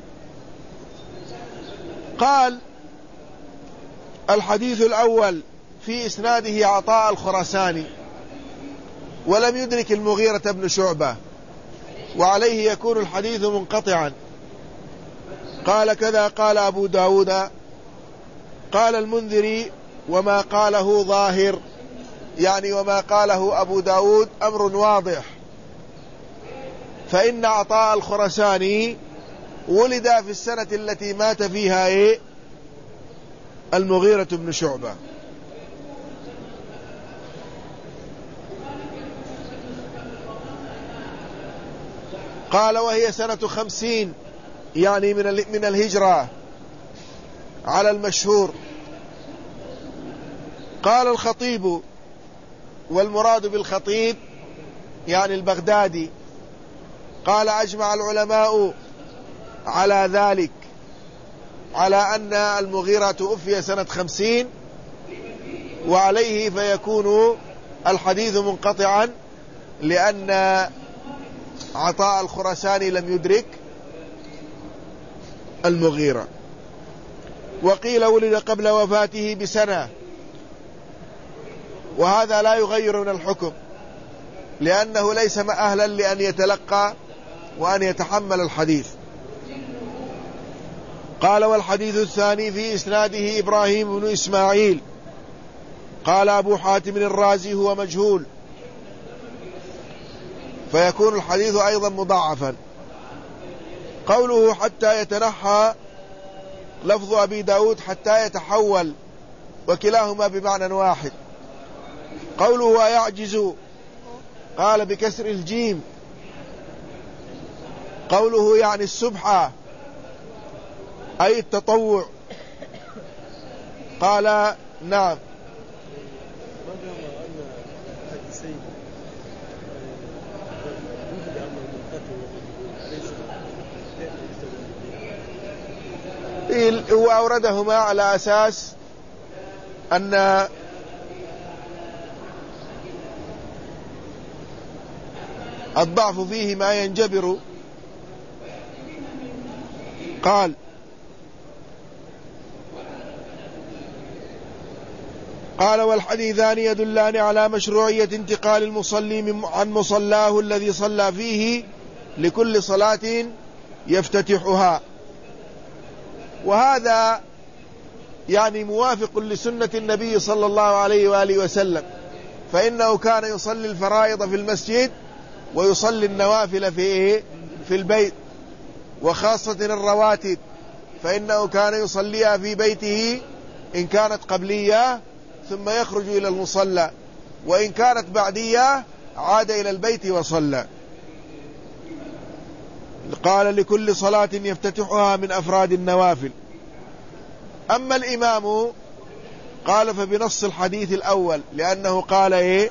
Speaker 1: قال: الحديث الأول في إسناده عطاء الخراساني ولم يدرك المغيرة بن شعبة، وعليه يكون الحديث منقطعا. قال: كذا قال أبو داود. قال المنذري: وما قاله ظاهر، يعني وما قاله أبو داود أمر واضح، فإن عطاء الخراساني ولد في السنة التي مات فيها إيه؟ المغيرة بن شعبة. قال: وهي سنة خمسين، يعني من من الهجرة على المشهور. قال الخطيب، والمراد بالخطيب يعني البغدادي، قال: أجمع العلماء على ذلك، على أن المغيرة توفي سنة خمسين، وعليه فيكون الحديث منقطعا، لأن عطاء الخراساني لم يدرك المغيرة. وقيل ولد قبل وفاته بسنة، وهذا لا يغير من الحكم، لأنه ليس أهلا لأن يتلقى وأن يتحمل الحديث. قال: والحديث الثاني في إسناده إبراهيم بن إسماعيل. قال أبو حاتم الرازي: هو مجهول، فيكون الحديث أيضا مضاعفا. قوله حتى يتنحى لفظ أبي داود حتى يتحول، وكلاهما بمعنى واحد. قوله يعجز قال بكسر الجيم. قوله يعني السبحة أي التطوع قال نعم. هو أوردهما على أساس أن الضعف فيه ما ينجبر. قال قال والحديثان يدلان على مشروعية انتقال المصلي عن مصلاه الذي صلى فيه لكل صلاة يفتتحها، وهذا يعني موافق لسنة النبي صلى الله عليه وآله وسلم، فإنه كان يصلي الفرائض في المسجد ويصلي النوافل في في البيت، وخاصة الرواتب فإنه كان يصليها في بيته إن كانت قبلية ثم يخرج إلى المصلى، وإن كانت بعدية عاد إلى البيت وصلى. قال لكل صلاة يفتتحها من أفراد النوافل. أما الإمام قال فبنص الحديث الأول، لأنه قال إيه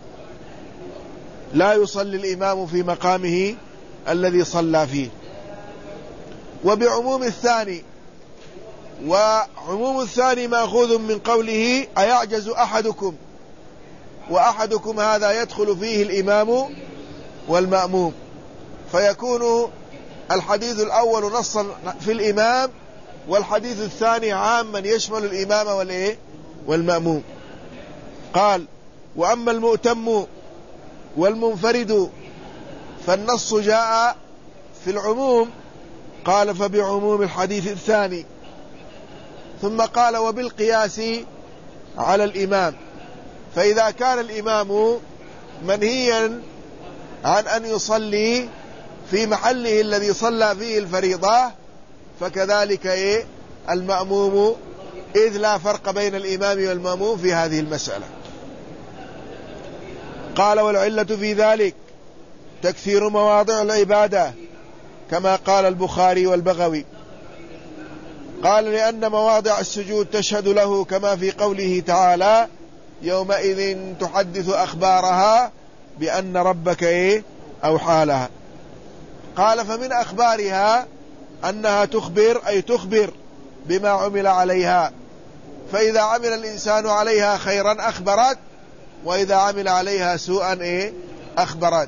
Speaker 1: لا يصلي الإمام في مقامه الذي صلى فيه، وبعموم الثاني، وعموم الثاني مأخوذ من قوله أيعجز أحدكم، وأحدكم هذا يدخل فيه الإمام والمأموم، فيكون الحديث الأول نصا في الإمام، والحديث الثاني عاما يشمل الإمام والإيه والمأموم. قال وأما المؤتم والمنفرد فالنص جاء في العموم، قال فبعموم الحديث الثاني. ثم قال وبالقياس على الإمام، فإذا كان الإمام منهيا عن أن يصلي في محله الذي صلى فيه الفريضة فكذلك إيه المأموم، إذ لا فرق بين الإمام والمأموم في هذه المسألة. قال والعلة في ذلك تكثير مواضع العبادة كما قال البخاري والبغوي. قال لأن مواضع السجود تشهد له كما في قوله تعالى يومئذ تحدث أخبارها بأن ربك إيه أوحى لها. قال فمن أخبارها أنها تخبر، أي تخبر بما عمل عليها، فإذا عمل الإنسان عليها خيرا أخبرت، وإذا عمل عليها سوءا إيه أخبرت.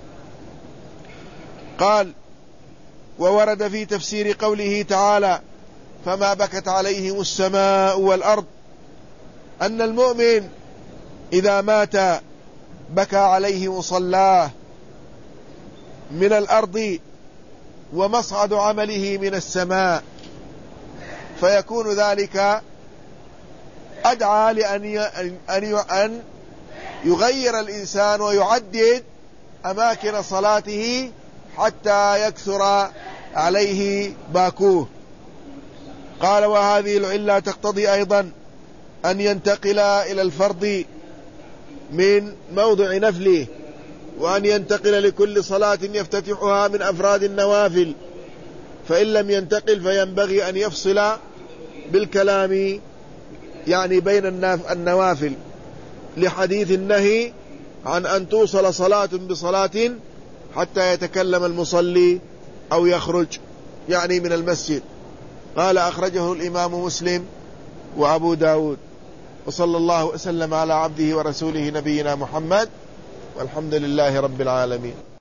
Speaker 1: قال وورد في تفسير قوله تعالى فما بكت عليهم السماء والأرض أن المؤمن إذا مات بكى عليه مصلاه من الأرض ومصعد عمله من السماء، فيكون ذلك أدعى لأن أن يغير الإنسان ويعدد أماكن صلاته حتى يكثر عليه باكوه. قال وهذه العلة تقتضي أيضا أن ينتقل إلى الفرض من موضع نفله، وأن ينتقل لكل صلاة يفتتحها من أفراد النوافل، فإن لم ينتقل فينبغي أن يفصل بالكلام يعني بين النوافل، لحديث النهي عن أن توصل صلاة بصلاة حتى يتكلم المصلي أو يخرج يعني من المسجد. قال أخرجه الإمام مسلم وأبو داود. وصلى الله وسلم على عبده ورسوله نبينا محمد، والحمد لله رب العالمين.